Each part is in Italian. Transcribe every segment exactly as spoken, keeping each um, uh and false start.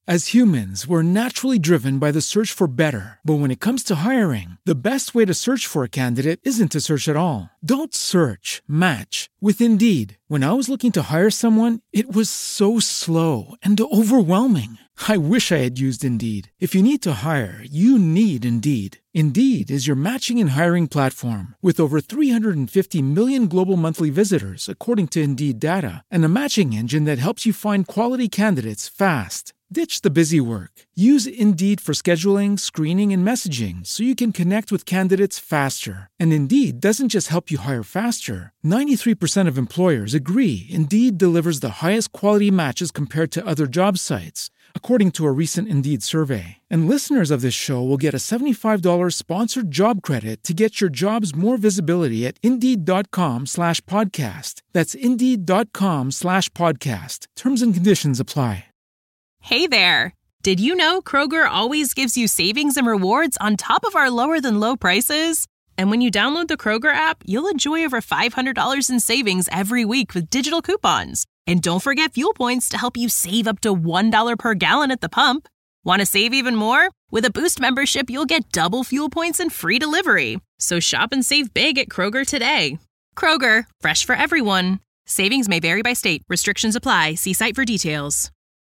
As humans, we're naturally driven by the search for better. But when it comes to hiring, the best way to search for a candidate isn't to search at all. Don't search, match with Indeed. When I was looking to hire someone, it was so slow and overwhelming. I wish I had used Indeed. If you need to hire, you need Indeed. Indeed is your matching and hiring platform with over three hundred fifty million global monthly visitors, according to Indeed data, and a matching engine that helps you find quality candidates fast. Ditch the busy work. Use Indeed for scheduling, screening, and messaging so you can connect with candidates faster. And Indeed doesn't just help you hire faster. ninety-three percent of employers agree Indeed delivers the highest quality matches compared to other job sites, according to a recent Indeed survey. And listeners of this show will get a seventy-five dollars sponsored job credit to get your jobs more visibility at Indeed.com slash podcast. That's Indeed.com slash podcast. Terms and conditions apply. Hey there! Did you know Kroger always gives you savings and rewards on top of our lower-than-low prices? And when you download the Kroger app, you'll enjoy over five hundred dollars in savings every week with digital coupons. And don't forget fuel points to help you save up to one dollar per gallon at the pump. Want to save even more? With a Boost membership, you'll get double fuel points and free delivery. So shop and save big at Kroger today. Kroger, fresh for everyone. Savings may vary by state. Restrictions apply. See site for details.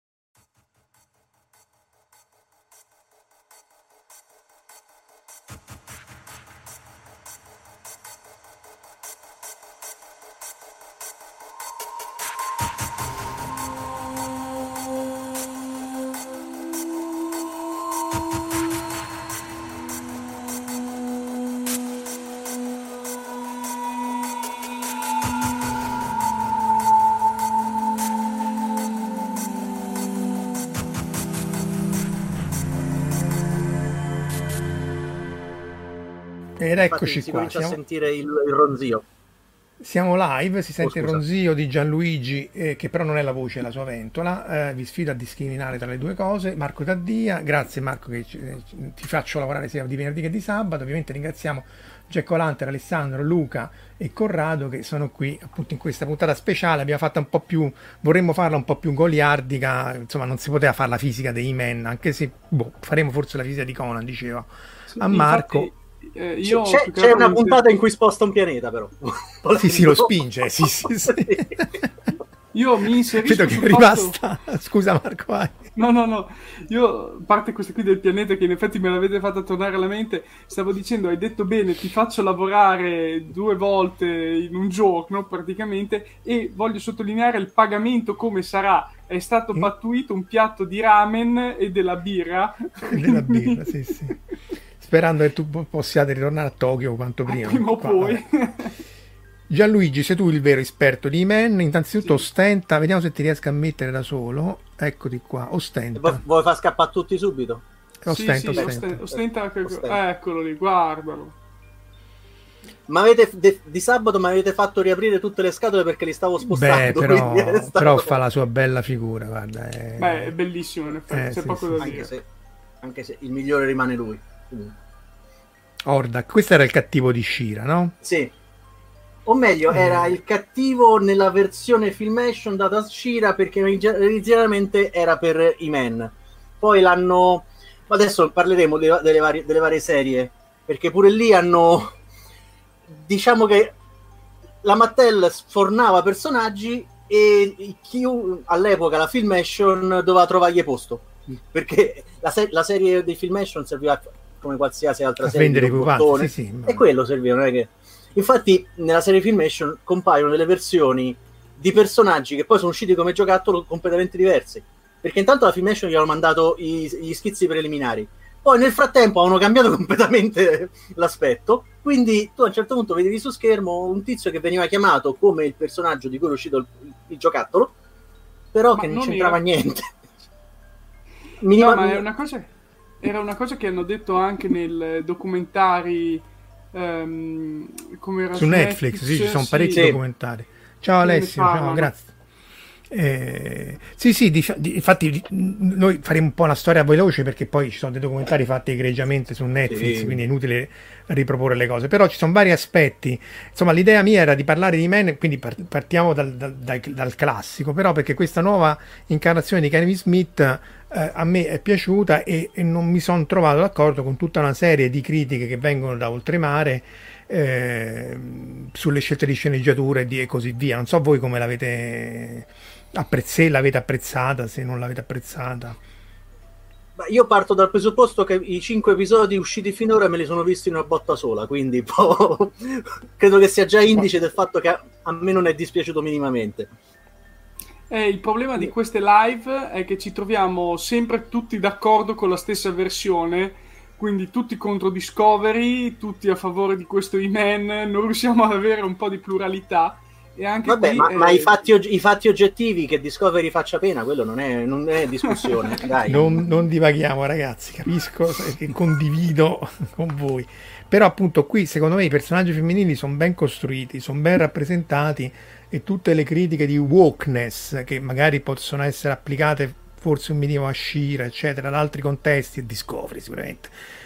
Ed eccoci si qua, comincia siamo, a sentire il, il ronzio. siamo live, si sente Oh, il scusa. ronzio di Gianluigi, eh, che però non è la voce, è la sua ventola. Eh, vi sfido a discriminare tra le due cose. Marco Taddia, grazie Marco che ci- eh, ti faccio lavorare sia di venerdì che di sabato. Ovviamente ringraziamo Jack O'Lantern, Alessandro, Luca e Corrado che sono qui appunto in questa puntata speciale. Abbiamo fatta un po' più, vorremmo farla un po' più goliardica, insomma non si poteva fare la fisica dei Men, anche se boh, faremo forse la fisica di Conan, diceva a Marco. Infatti, eh, io C'è, più che c'è altro una non- puntata in cui sposta un pianeta, però. Sì, sì, lo spinge, sì, sì, sì. Io mi inserisco Vedo che è sul fatto- rimasta. Scusa Marco, vai. No, no, no, io, a parte questa qui del pianeta che in effetti me l'avete fatta tornare alla mente, stavo dicendo, hai detto bene, ti faccio lavorare due volte in un giorno praticamente, e voglio sottolineare il pagamento come sarà. È stato Mm. pattuito un piatto di ramen e della birra. Della birra, sì, sì. Sperando che tu po- possiate ritornare a Tokyo quanto prima. Prima o Qua, poi. vabbè. Gianluigi, sei tu il vero esperto di Men. Innanzitutto Sì. ostenta, vediamo se ti riesco a mettere da solo. Eccoti qua, ostenta. Vuoi vuoi far scappare tutti subito? Ostenta, Sì, sì, ostenta. osten- ostenta che- Ostenta. Eccolo lì, guardalo. Ma avete de- di sabato mi avete fatto riaprire tutte le scatole perché li stavo Beh, spostando. però, quindi è stato- però fa la sua bella figura, guarda. È... Beh, è bellissimo in effetti, Eh, c'è sì, poco sì, da sì. anche dire. se, anche se il migliore rimane lui. Quindi- Ordak, questo era il cattivo di Shira, no? Sì. O meglio, Eh. era il cattivo nella versione Filmation data a Shira perché originariamente era per i Men. Poi l'hanno... Adesso parleremo delle, delle varie, delle varie serie, perché pure lì hanno... Diciamo che la Mattel sfornava personaggi e chi all'epoca la Filmation doveva trovargli posto. Perché la, se- la serie dei Filmation serviva come qualsiasi altra A serie vendere di i pupazzi, robottone. sì, sì, ma- E quello serviva, non è che... Infatti nella serie Filmation compaiono delle versioni di personaggi che poi sono usciti come giocattolo completamente diversi, perché intanto la Filmation gli avevano mandato i- gli schizzi preliminari, poi nel frattempo avevano cambiato completamente l'aspetto, quindi tu a un certo punto vedevi su schermo un tizio che veniva chiamato come il personaggio di cui era uscito il, il giocattolo, però Ma che non non c'entrava era- niente. No, Minima- ma è una cosa, era una cosa che hanno detto anche nel documentari, ehm, come era Su Netflix, sì, ci sono parecchi sì. documentari. Ciao Che ne Alessio, ciao, parlano. grazie. Eh, sì, sì, dic- di- infatti di- noi faremo un po' una storia veloce perché poi ci sono dei documentari fatti egregiamente su Netflix, Sì. quindi è inutile riproporre le cose, però ci sono vari aspetti. Insomma, l'idea mia era di parlare di Man, quindi par- partiamo dal, dal- dal- dal classico, però perché questa nuova incarnazione di Kevin Smith eh, a me è piaciuta e, e non mi sono trovato d'accordo con tutta una serie di critiche che vengono da oltremare eh, sulle scelte di sceneggiatura e, di, e così via. Non so voi come l'avete apprezz- l'avete apprezzata, se non l'avete apprezzata. Ma io parto dal presupposto che i cinque episodi usciti finora me li sono visti in una botta sola, quindi po- credo che sia già indice del fatto che a, a me non è dispiaciuto minimamente. Eh, il problema di queste live è che ci troviamo sempre tutti d'accordo con la stessa versione, quindi tutti contro Discovery, tutti a favore di questo He-Man, non riusciamo ad avere un po' di pluralità. E anche Vabbè, qui, ma, eh, ma i, fatti, og- i fatti oggettivi che Discovery faccia pena, quello non è, non è discussione. Dai. Non, non divaghiamo, ragazzi, capisco che condivido con voi, però appunto qui secondo me i personaggi femminili sono ben costruiti, sono ben rappresentati e tutte le critiche di wokeness che magari possono essere applicate forse un minimo a She-Ra eccetera, ad altri contesti e Discovery sicuramente,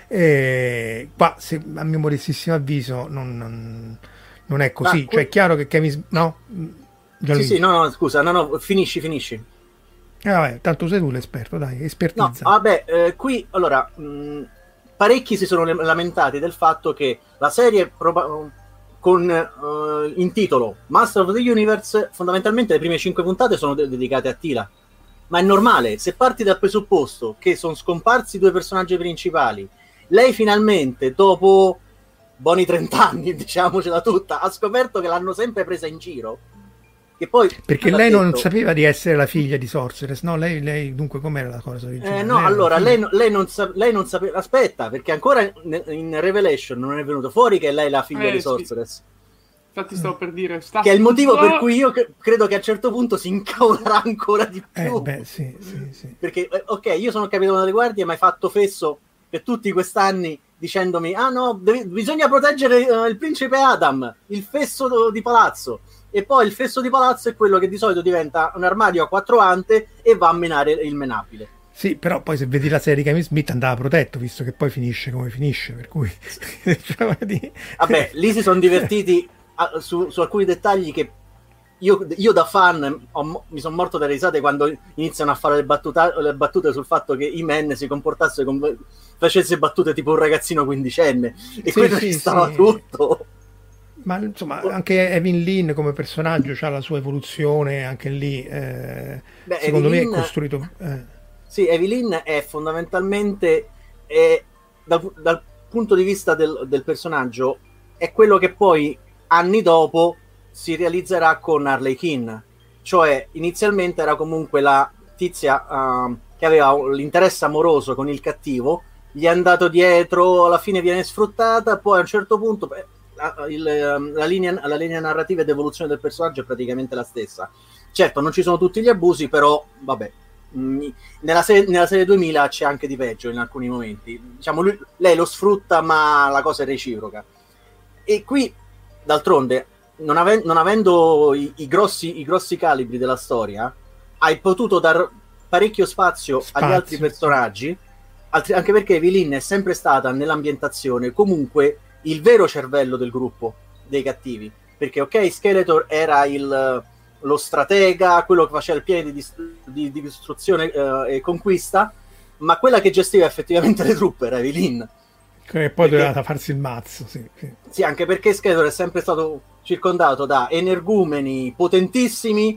e qua se, a mio modestissimo avviso non, non, non è così. Ma, cioè è chiaro che Kevin no? Sì, sì, no, no, scusa, no, no, finisci, finisci. Eh, vabbè, tanto sei tu l'esperto, dai, No, espertizza. vabbè, eh, qui allora mh, parecchi si sono lamentati del fatto che la serie proba- con eh, in titolo Master of the Universe, fondamentalmente le prime cinque puntate sono de- dedicate a Teela. Ma è normale, se parti dal presupposto che sono scomparsi i due personaggi principali, lei finalmente, dopo buoni trent'anni, diciamocela tutta, ha scoperto che l'hanno sempre presa in giro. Che poi, perché l'ha lei non detto- sapeva di essere la figlia di Sorceress, no? Lei, lei dunque com'era la cosa originale? Eh, no, Lei era allora, la lei, figlia- no- lei non sa- lei non sapeva... Aspetta, perché ancora in, in Revelation non è venuto fuori che lei è la figlia Eh, di sì. Sorceress. infatti stavo per dire... Sta Che è il motivo tutto- per cui io cre- credo che a un certo punto si incavolerà ancora di Eh, più. beh, sì, sì, sì. Perché, eh, ok, io sono capitano delle guardie, ma hai fatto fesso per tutti quest'anni dicendomi, ah no, devi- bisogna proteggere eh, il principe Adam, il fesso di palazzo. E poi il fesso di palazzo è quello che di solito diventa un armadio a quattro ante e va a menare il menabile. Sì, però poi se vedi la serie di Kevin Smith andava protetto, visto che poi finisce come finisce, per cui... cioè, di- Vabbè, lì si sono divertiti a- su, su alcuni dettagli che io, io da fan ho- mi sono morto dalle risate quando iniziano a fare le, battuta- le battute sul fatto che He-Man si comportasse come facesse battute tipo un ragazzino quindicenne e Sì, quello sì, ci stava sì. tutto. Ma insomma, anche Evelyn Lynn come personaggio ha la sua evoluzione, anche lì, eh, Beh, secondo me è Evelyn- costruito... eh. Sì, Evelyn è fondamentalmente è, dal, dal punto di vista del, del personaggio è quello che poi anni dopo si realizzerà con Harley Quinn, cioè inizialmente era comunque la tizia uh, che aveva l'interesse amoroso con il cattivo, gli è andato dietro, alla fine viene sfruttata, poi a un certo punto beh, la, il, la, linea, la linea narrativa ed evoluzione del personaggio è praticamente la stessa. Certo, non ci sono tutti gli abusi, però vabbè. Nella serie, nella serie duemila c'è anche di peggio in alcuni momenti, diciamo lui, lei lo sfrutta ma la cosa è reciproca e qui d'altronde non, ave- non avendo i, i, grossi, i grossi calibri della storia hai potuto dar parecchio spazio, Spazio, agli altri personaggi altri, anche perché Evelyn è sempre stata nell'ambientazione comunque il vero cervello del gruppo dei cattivi, perché ok Skeletor era il lo stratega, quello che faceva il piano di, dis- di, di distruzione eh, e conquista, ma quella che gestiva effettivamente le truppe era Evelyn. Che poi Perché- doveva farsi il mazzo, sì, sì. Sì, anche perché Skeletor è sempre stato circondato da energumeni potentissimi,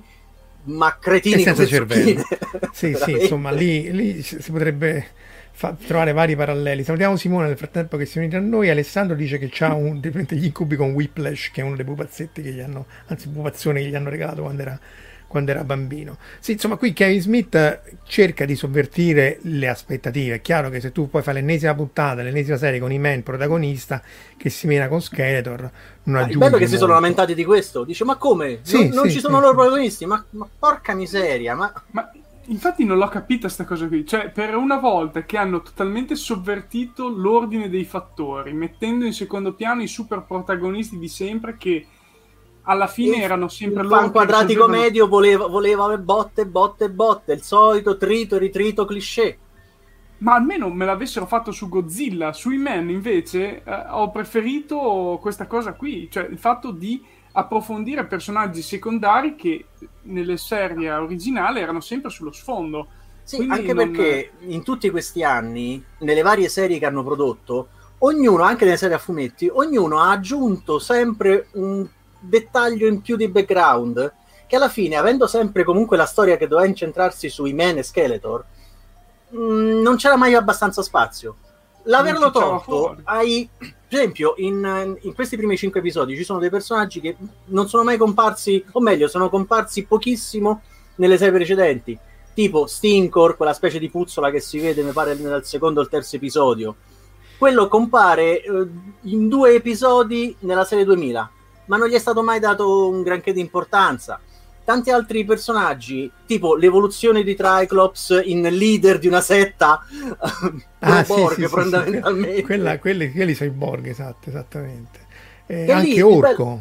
ma E cretini senza come cervello. zucchine. Sì, sì, Veramente. insomma, lì, lì si potrebbe fa- trovare vari paralleli. Salutiamo Simone nel frattempo che si è unito a noi. Alessandro dice che c'ha un, gli incubi con Whiplash, che è uno dei pupazzetti che gli hanno, anzi pupazioni che gli hanno regalato quando era, quando era bambino. Sì, insomma, qui Kevin Smith cerca di sovvertire le aspettative. È chiaro che se tu poi fai l'ennesima puntata, l'ennesima serie con He-Man protagonista che si mena con Skeletor, non Ah, il aggiunge bello è che si sono molto. lamentati di questo. Dice, ma come? Sì, non non sì, ci sono sì, loro sì. protagonisti? Ma, ma porca miseria, ma... Ma infatti non l'ho capita sta cosa qui. Cioè, per una volta che hanno totalmente sovvertito l'ordine dei fattori, mettendo in secondo piano i super protagonisti di sempre che alla fine il, erano sempre il loro fan quadratico risolvevano... medio voleva, voleva botte, botte, botte, il solito trito e ritrito cliché. Ma almeno me l'avessero fatto su Godzilla. Sui Men invece eh, ho preferito questa cosa qui, cioè il fatto di approfondire personaggi secondari che nelle serie originali erano sempre sullo sfondo. Sì, Quindi anche non... perché in tutti questi anni, nelle varie serie che hanno prodotto, ognuno, anche nelle serie a fumetti, ognuno ha aggiunto sempre un dettaglio in più di background, che alla fine, avendo sempre comunque la storia che doveva incentrarsi sui Men e Skeletor, mh, non c'era mai abbastanza spazio. L'averlo tolto, hai, per esempio, in, in questi primi cinque episodi ci sono dei personaggi che non sono mai comparsi, o meglio, sono comparsi pochissimo nelle serie precedenti, tipo Stinkor, quella specie di puzzola che si vede, mi pare, nel secondo o il terzo episodio. Quello compare eh, in due episodi nella serie duemila, ma non gli è stato mai dato un granché di importanza. Tanti altri personaggi, tipo l'evoluzione di Triclops in leader di una setta, ah, Borg, sì, sì, fondamentalmente. Sì, quella, quelli, quelli sono i Borg, esatto, esattamente. Eh, E anche lì, Orco.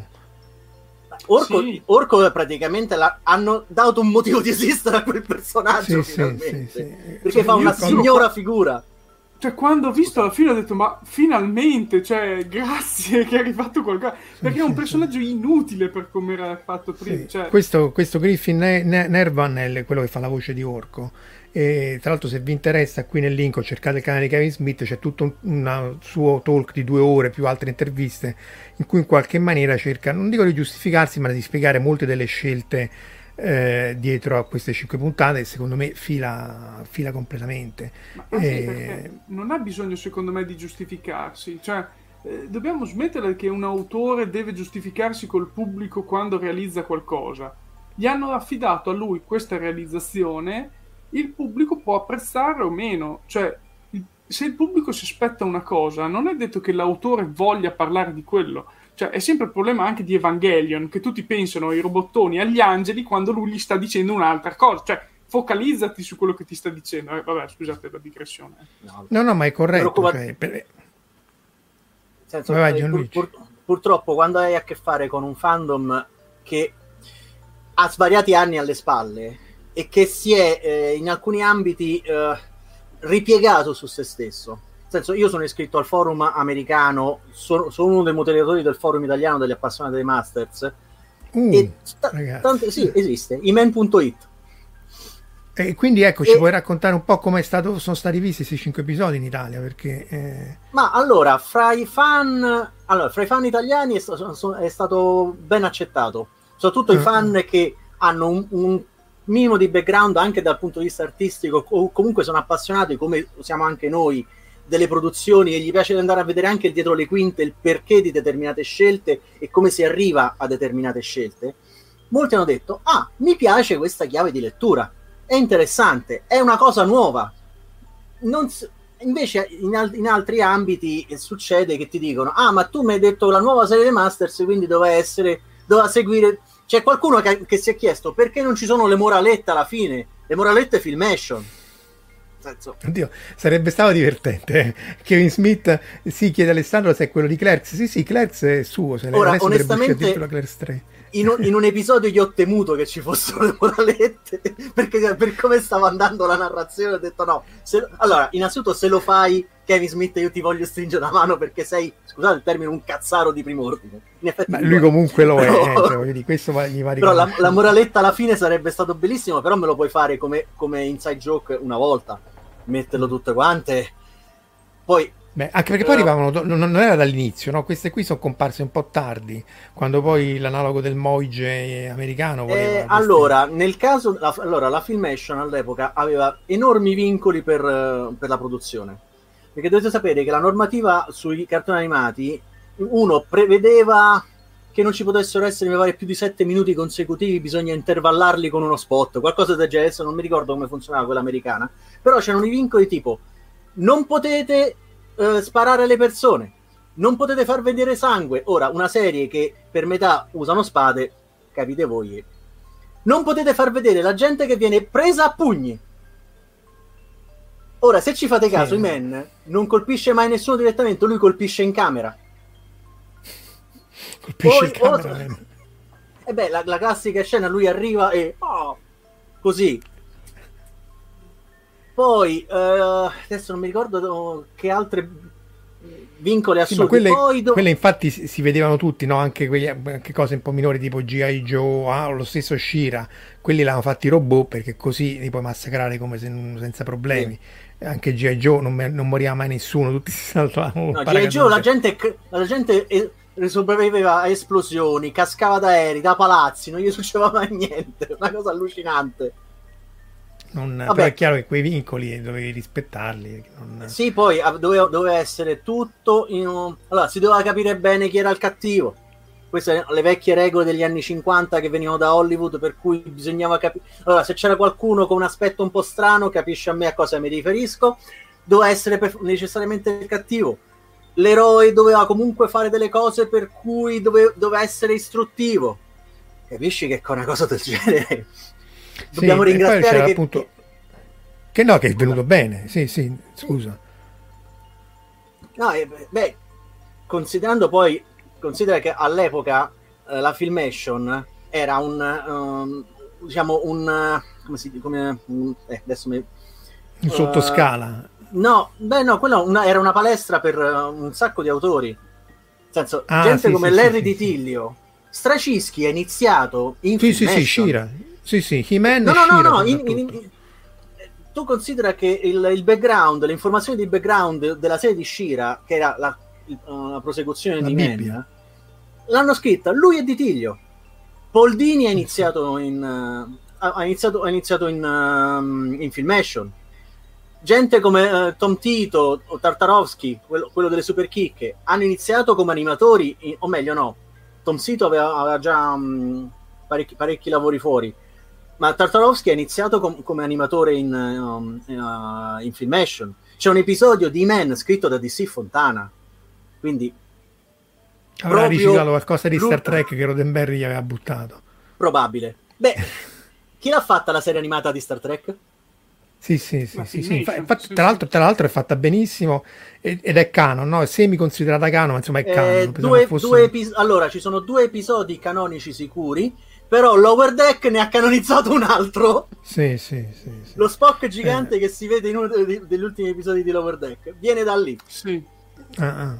Orco, Sì. Orco praticamente la, hanno dato un motivo di esistere a quel personaggio, Sì, finalmente, sì, sì, sì. perché Cioè, fa una io quando- signora figura. Cioè, quando ho visto alla fine ho detto, ma finalmente, cioè, grazie che è arrivato qualcosa. Perché è un sì, personaggio inutile per come era fatto prima. Sì. Cioè, Questo, questo Griffin Ne- Ne- Nervan è quello che fa la voce di Orco. E tra l'altro, se vi interessa, qui nel link ho cercato il canale di Kevin Smith, c'è tutto un una- suo talk di due ore più altre interviste in cui in qualche maniera cerca, non dico di giustificarsi, ma di spiegare molte delle scelte eh, dietro a queste cinque puntate, e secondo me fila, fila completamente. ma anche Eh, perché non ha bisogno, secondo me, di giustificarsi. Cioè, eh, dobbiamo smettere che un autore deve giustificarsi col pubblico quando realizza qualcosa. Gli hanno affidato a lui questa realizzazione, il pubblico può apprezzare o meno. Cioè, il- se il pubblico si aspetta una cosa, non è detto che l'autore voglia parlare di quello. Cioè, è sempre il problema anche di Evangelion, che tutti pensano ai robottoni, agli angeli, quando lui gli sta dicendo un'altra cosa. Cioè, focalizzati su quello che ti sta dicendo. Eh, vabbè, scusate la digressione. No, no, no, ma è corretto. Preoccupa- Cioè, per- nel senso, Vai, vai, eh, Gianluigi. pur- pur- purtroppo quando hai a che fare con un fandom che ha svariati anni alle spalle e che si è eh, in alcuni ambiti eh, ripiegato su se stesso. Nel senso, io sono iscritto al forum americano, sono, sono uno dei moderatori del forum italiano degli appassionati dei Masters. Uh, e ta- ragazzi. tante, sì, esiste, imen punto it. E quindi ecco, ci E- puoi raccontare un po' come è stato, sono stati visti questi cinque episodi in Italia, perché eh, Ma allora, fra i fan, allora, fra i fan italiani è, sta- so- è stato ben accettato, soprattutto i Mm. fan che hanno un, un minimo di background anche dal punto di vista artistico, o comunque sono appassionati, come siamo anche noi, delle produzioni, e gli piace andare a vedere anche dietro le quinte il perché di determinate scelte e come si arriva a determinate scelte. Molti hanno detto: ah, mi piace questa chiave di lettura, è interessante, è una cosa nuova. Non s- invece in, al- in altri ambiti eh, succede che ti dicono: ah, ma tu mi hai detto la nuova serie dei Masters, quindi doveva essere, doveva seguire. C'è qualcuno che, che si è chiesto perché non ci sono le moralette alla fine, le moralette Filmation. Nel senso, oddio, sarebbe stato divertente. eh. Kevin Smith si chiede a Alessandro se è quello di Clerks. Sì, sì, Clerks è suo. Se Ora, adesso dovrebbe uscire onestamente, addirittura Clerks tre. in un, in un episodio io ho temuto che ci fossero le moralette, perché per come stava andando la narrazione ho detto no. Se, allora, innanzitutto, se lo fai, Kevin Smith, io ti voglio stringere la mano perché sei, scusate il termine, un cazzaro di prim'ordine. In effetti Ma lo lui è. comunque lo è, Però- eh, cioè, voglio dire, questo va, gli va Però la, riconosciuto. la moraletta alla fine sarebbe stato bellissimo, però me lo puoi fare come, come inside joke una volta, metterlo tutte quante. Poi Beh, anche perché poi arrivavano, do- non, non era dall'inizio, no? Queste qui sono comparse un po' tardi, quando poi l'analogo del Moige americano voleva Eh, queste- allora, nel caso, la, allora, la Filmation all'epoca aveva enormi vincoli per, eh, per la produzione, perché dovete sapere che la normativa sui cartoni animati, uno, prevedeva che non ci potessero essere, mi pare, più di sette minuti consecutivi, bisogna intervallarli con uno spot, qualcosa del genere. Adesso non mi ricordo come funzionava quella americana, però c'erano i vincoli tipo: non potete eh, sparare alle persone, non potete far vedere sangue. Ora, una serie che per metà usano spade, capite voi, non potete far vedere la gente che viene presa a pugni. Ora, se ci fate caso, Sì. i men non colpisce mai nessuno direttamente, lui colpisce in camera. colpisce Poi, il cameraman. E beh, la, la classica scena, lui arriva e oh, così. Poi eh, adesso non mi ricordo che altre vincoli assurdi. Sì, quelle, Poi do... quelle infatti si, si vedevano tutti, no? Anche, quegli, anche cose un po' minori tipo G I. Joe, ah, lo stesso She-Ra, quelli l'hanno fatti robot perché così li puoi massacrare come se, senza problemi. Sì. Anche G I. Joe non, non moriva mai nessuno, tutti si saltavano. No, G I. Joe la gente, la gente è, sopravviveva a esplosioni, cascava da aerei, da palazzi, non gli succedeva mai niente, una cosa allucinante. Non, però è chiaro che quei vincoli dovevi rispettarli. Non... Sì, poi doveva, doveva essere tutto in un... Allora, si doveva capire bene chi era il cattivo. Queste sono le vecchie regole degli anni cinquanta che venivano da Hollywood, per cui bisognava capire. Allora, se c'era qualcuno con un aspetto un po' strano, capisci a me a cosa mi riferisco, doveva essere per... necessariamente il cattivo. L'eroe doveva comunque fare delle cose per cui dove... doveva essere istruttivo. Capisci che con una cosa del genere dobbiamo sì, ringraziare che... appunto che no, che è venuto bene. Sì, sì, scusa. No, eh, beh, considerando poi considera che all'epoca eh, la Filmation era un um, diciamo un come si come un, eh, adesso mi in sottoscala. Uh, no, beh no, quello una, era una palestra per uh, un sacco di autori. Nel senso, ah, gente sì, come sì, Larry sì, Di Tiglio. Sì. Straczynski è iniziato in Sì, sì, sì, She-Ra. Sì, sì, He-Man no, e no, She-Ra. No, no, in, in, in, tu considera che il, il background, le informazioni di background della serie di She-Ra, che era la, la prosecuzione la di Bibbia. Man, l'hanno scritta lui e Di Tiglio. Paul Dini ha iniziato in uh, ha iniziato, ha iniziato in, uh, in Filmation. Gente come uh, Tom Tito o Tartarovsky, quello, quello delle super chicche, hanno iniziato come animatori in, o meglio no, Tom Tito aveva, aveva già um, parecchi, parecchi lavori fuori, ma Tartarovsky ha iniziato com- come animatore in, um, uh, in Filmation. C'è un episodio di Man scritto da D C Fontana, quindi avrà riciclato qualcosa di Star Trek che Roddenberry gli aveva buttato. Probabile. Beh, chi l'ha fatta la serie animata di Star Trek? Sì, sì, sì, sì, sì. Infatti, tra l'altro, tra l'altro è fatta benissimo ed è canon, no? È semi considerata canon, ma insomma è canon. Eh, due, fosse... due epis- allora, ci sono due episodi canonici sicuri, però Lower Deck ne ha canonizzato un altro. Sì, sì, sì, sì. Lo Spock gigante eh. che si vede in uno degli, degli ultimi episodi di Lower Deck viene da lì. Sì. Ah, ah.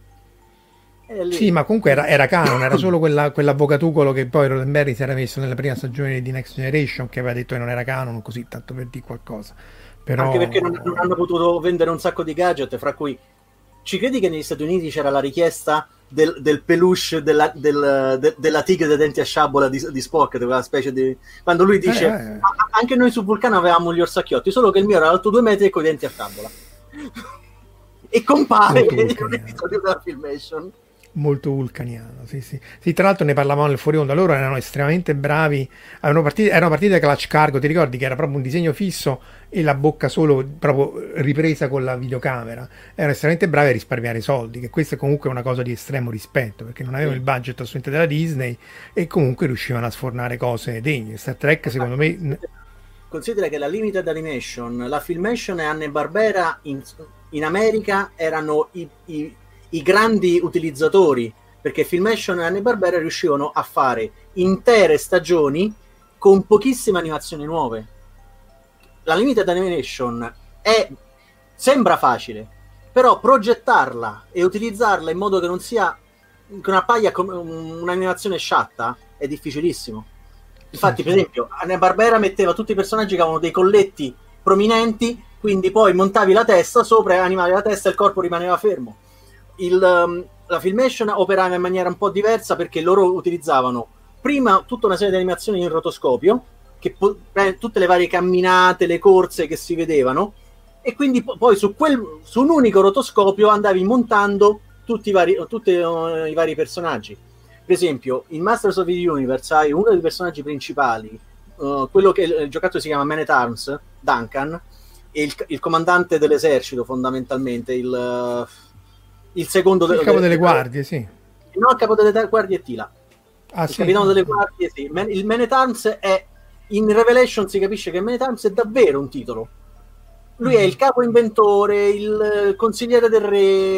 Sì, ma comunque era, era canon, era solo quella, quell'avvocatucolo che poi Roddenberry si era messo nella prima stagione di Next Generation, che aveva detto che non era canon, così tanto per dire qualcosa. Però... Anche perché non, non hanno potuto vendere un sacco di gadget, fra cui ci credi che negli Stati Uniti c'era la richiesta del, del peluche della, del, de, della tigre dei denti a sciabola di, di Spock, quella specie di... quando lui dice eh, eh. anche noi su Vulcano avevamo gli orsacchiotti, solo che il mio era alto due metri e con i denti a sciabola. E compare in un episodio della Filmation. Molto vulcaniano, sì, sì. Sì, tra l'altro ne parlavamo nel fuori onda, loro erano estremamente bravi, erano partiti, erano partiti da Clutch Cargo, ti ricordi che era proprio un disegno fisso e la bocca solo proprio ripresa con la videocamera, erano estremamente bravi a risparmiare soldi, che questa è comunque una cosa di estremo rispetto, perché non avevano il budget assolutamente della Disney e comunque riuscivano a sfornare cose degne. Star Trek secondo me... Considera che la Limited Animation, la Filmation e Hanna-Barbera in, in America erano i, i i grandi utilizzatori, perché Filmation e Hanna-Barbera riuscivano a fare intere stagioni con pochissime animazioni nuove. La Limited Animation è sembra facile, però progettarla e utilizzarla in modo che non sia che una paia come un'animazione sciatta è difficilissimo. Infatti, sì, per esempio, Hanna-Barbera metteva tutti i personaggi che avevano dei colletti prominenti, quindi poi montavi la testa sopra e animavi la testa e il corpo rimaneva fermo. Il, um, la Filmation operava in maniera un po' diversa, perché loro utilizzavano prima tutta una serie di animazioni in rotoscopio, che po- tutte le varie camminate, le corse che si vedevano, e quindi po- poi su, quel, su un unico rotoscopio andavi montando tutti i vari, tutti, uh, i vari personaggi. Per esempio in Masters of the Universe hai uno dei personaggi principali, uh, quello che il giocattolo si chiama Man at Arms, Duncan, e il, il comandante dell'esercito, fondamentalmente il uh, il secondo il de- capo delle guardie, sì. No, il capo delle guardie è Tila. Ah, il sì. capitano delle guardie, sì. Man- il Man at Arms è in Revelation, si capisce che Man at Arms è davvero un titolo. Lui mm. è il capo inventore, il consigliere del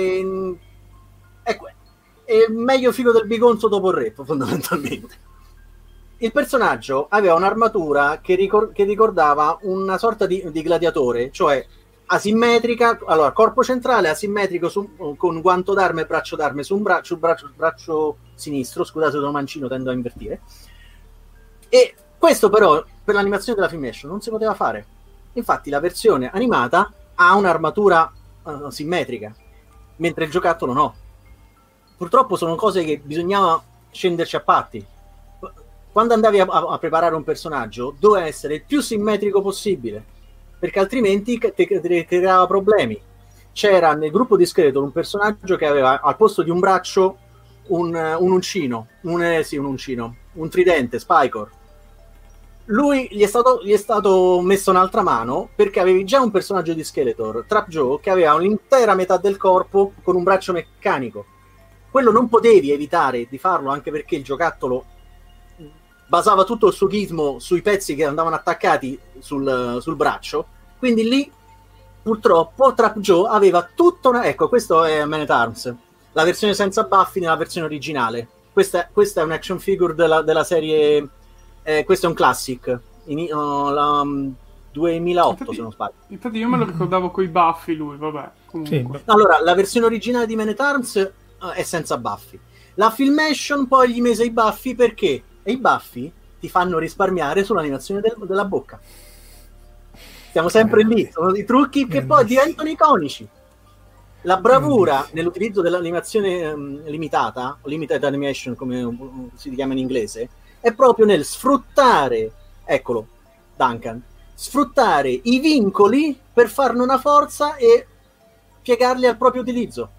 re, ecco, è meglio figo del bigonzo dopo il re, fondamentalmente. il personaggio aveva un'armatura che, ricor- che ricordava una sorta di, di gladiatore, cioè asimmetrica, allora corpo centrale asimmetrico su, con guanto d'arme e braccio d'arme su un braccio, braccio, braccio sinistro, scusate sono mancino, tendo a invertire, e questo però per l'animazione della Filmation non si poteva fare, infatti la versione animata ha un'armatura uh, simmetrica, mentre il giocattolo no. Purtroppo sono cose che bisognava scenderci a patti. Quando andavi a, a preparare un personaggio doveva essere il più simmetrico possibile, perché altrimenti ti, ti creava problemi. C'era nel gruppo di Skeletor un personaggio che aveva al posto di un braccio un, un uncino, un, eh, sì, un uncino, un tridente, Spikor. Lui gli è, stato, gli è stato messo un'altra mano perché avevi già un personaggio di Skeletor, Trap Joe, che aveva l'intera metà del corpo con un braccio meccanico. Quello non potevi evitare di farlo, anche perché il giocattolo basava tutto il suo gizmo sui pezzi che andavano attaccati sul, sul braccio, quindi lì purtroppo Trap Joe aveva tutta una... Ecco, questo è Man at Arms, la versione senza baffi nella versione originale. Questa, questa è un action figure della, della serie... Eh, questo è un classic, in, uh, la, um, duemilaotto infatti, se non sbaglio. Infatti io me lo ricordavo coi baffi lui, vabbè. Comunque. Sì. Allora, la versione originale di Man at Arms uh, è senza baffi. La Filmation poi gli mise i baffi perché... E i baffi ti fanno risparmiare sull'animazione del, della bocca. Siamo sempre lì, sono dei trucchi che poi diventano iconici. La bravura nell'utilizzo dell'animazione um, limitata, limited animation come um, si chiama in inglese, è proprio nel sfruttare, eccolo, Duncan, sfruttare i vincoli per farne una forza e piegarli al proprio utilizzo.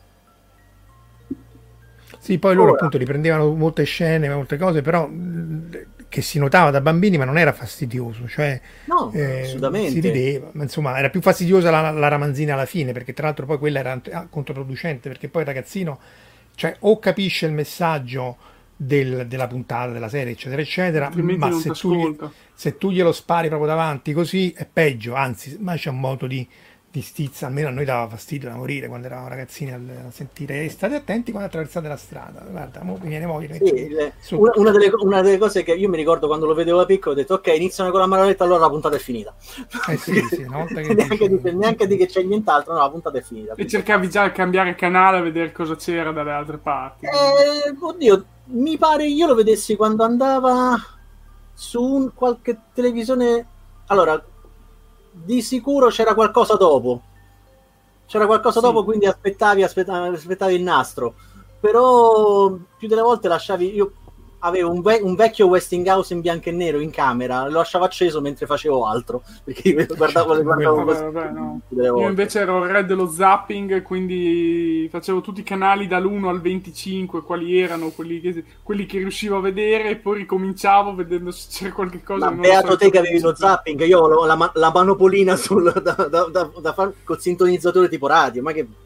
Sì, poi loro Ora. appunto riprendevano molte scene, molte cose, però che si notava da bambini, ma non era fastidioso, cioè no, eh, assolutamente. si rideva, ma insomma era più fastidiosa la, la ramanzina alla fine, perché tra l'altro poi quella era controproducente, perché poi il ragazzino, cioè o capisce il messaggio del, della puntata, della serie, eccetera, eccetera, ma se tu, gli, se tu glielo spari proprio davanti così è peggio, anzi, ma c'è un modo di di stizza, almeno a noi dava fastidio da morire quando eravamo ragazzini a sentire e state attenti quando attraversate la strada, guarda, mo mi viene voglia sì, il, una, una, delle, una delle cose che io mi ricordo quando lo vedevo da piccolo, ho detto ok, iniziano con la manovetta, allora la puntata è finita. Eh sì, sì, una volta che neanche, dice... di, neanche di che c'è nient'altro, no, la puntata è finita. E cercavi già di cambiare canale a vedere cosa c'era dalle altre parti. Eh, oddio, mi pare io lo vedessi quando andava su un, qualche televisione, allora di sicuro c'era qualcosa dopo c'era qualcosa sì. dopo, quindi aspettavi, aspettavi aspettavi il nastro, però più delle volte lasciavi, io avevo un, ve- un vecchio Westinghouse in bianco e nero in camera, lo lasciavo acceso mentre facevo altro, perché io guardavo, le guardavo vabbè, vabbè, no. Io invece ero il re dello zapping, quindi facevo tutti i canali dall'uno al venticinque, quali erano quelli che, quelli che riuscivo a vedere, e poi ricominciavo vedendo se c'era qualche cosa. Ma beato te che avevi lo zapping, io ho la, la, la manopolina sul, da, da, da, da far col sintonizzatore tipo radio, ma che...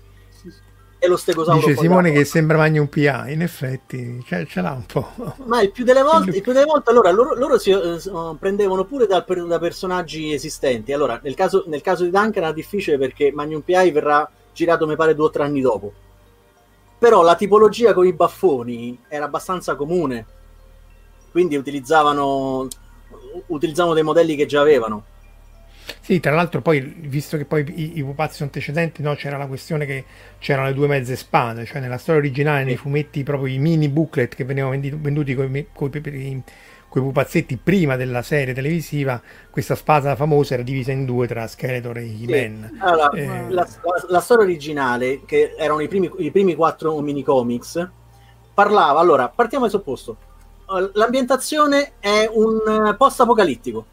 E lo stegosauro. Dice Simone dato. Che sembra Magnum P A, in effetti ce, ce l'ha un po'. Ma il più delle volte, il più delle volte allora loro, loro si uh, prendevano pure da, da personaggi esistenti. Allora, nel caso, nel caso di Duncan era difficile perché Magnum P I verrà girato, mi pare, due o tre anni dopo. Però la tipologia con i baffoni era abbastanza comune, quindi utilizzavano, utilizzavano dei modelli che già avevano. Sì, tra l'altro poi, visto che poi i, i pupazzi antecedenti, no, c'era la questione che c'erano le due mezze spade, cioè nella storia originale, sì. Nei fumetti, proprio i mini booklet che venivano venduti, venduti con i pupazzetti prima della serie televisiva, questa spada famosa era divisa in due tra Skeletor e He-Man. Sì. Allora, eh, la, la, la storia originale, che erano i primi, i primi quattro mini comics, parlava, allora, partiamo dal supposto, l'ambientazione è un post-apocalittico.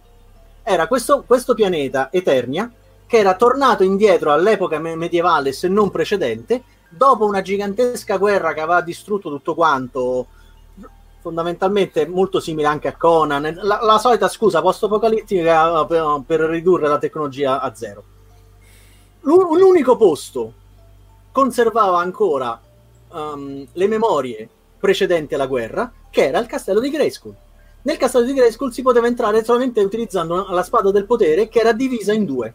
Era questo, questo pianeta, Eternia, che era tornato indietro all'epoca medievale, se non precedente, dopo una gigantesca guerra che aveva distrutto tutto quanto, fondamentalmente molto simile anche a Conan, la, la solita scusa post-apocalittica per, per ridurre la tecnologia a zero. L'unico posto conservava ancora um, le memorie precedenti alla guerra, che era il castello di Grayskull. Nel castello di Grayskull si poteva entrare solamente utilizzando la spada del potere, che era divisa in due.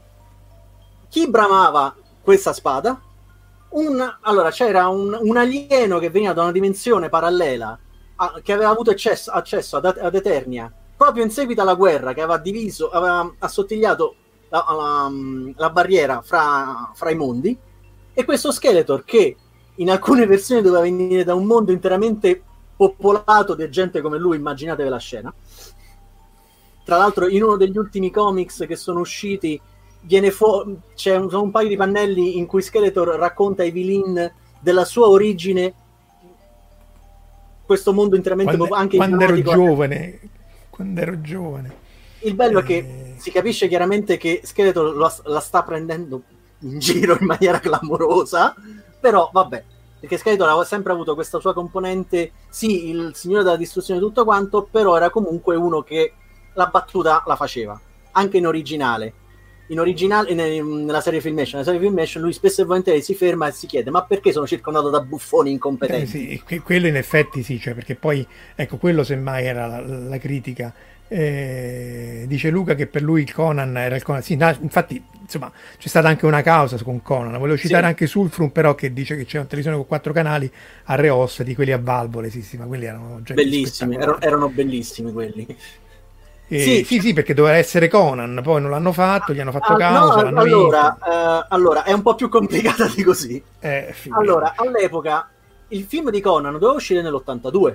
Chi bramava questa spada? Un, allora c'era un, un alieno che veniva da una dimensione parallela a, che aveva avuto accesso, accesso ad, ad Eternia proprio in seguito alla guerra, che aveva diviso, aveva assottigliato la, la, la barriera fra, fra i mondi, e questo Skeletor, che in alcune versioni doveva venire da un mondo interamente popolato di gente come lui, immaginatevi la scena. Tra l'altro in uno degli ultimi comics che sono usciti viene fu- c'è un, un paio di pannelli in cui Skeletor racconta ai villain della sua origine, questo mondo interamente quando, popolato, anche quando ero immanico. giovane quando ero giovane Il bello eh... è che si capisce chiaramente che Skeletor la, la sta prendendo in giro in maniera clamorosa, però vabbè, perché Skeletor aveva sempre avuto questa sua componente, sì, il signore della distruzione e tutto quanto, però era comunque uno che la battuta la faceva, anche in originale. In originale, in, nella serie Filmation, nella serie Filmation lui spesso e volentieri si ferma e si chiede: ma perché sono circondato da buffoni incompetenti? Eh, sì, quello in effetti sì, cioè, perché poi, ecco, quello semmai era la, la critica. Eh, dice Luca che per lui il Conan era il Conan, sì, no, infatti insomma c'è stata anche una causa con Conan. Volevo citare sì. anche Sulfrum, però, che dice che c'è una televisione con quattro canali a Reos, di quelli a valvole, sì, sì, ma quelli erano bellissimi, erano, erano bellissimi quelli. Eh, sì. sì, sì, perché doveva essere Conan, poi non l'hanno fatto, gli hanno fatto ah, causa, no, l'hanno allora, uh, allora, è un po' più complicata di così. Eh, allora, all'epoca il film di Conan doveva uscire nell'ottantadue.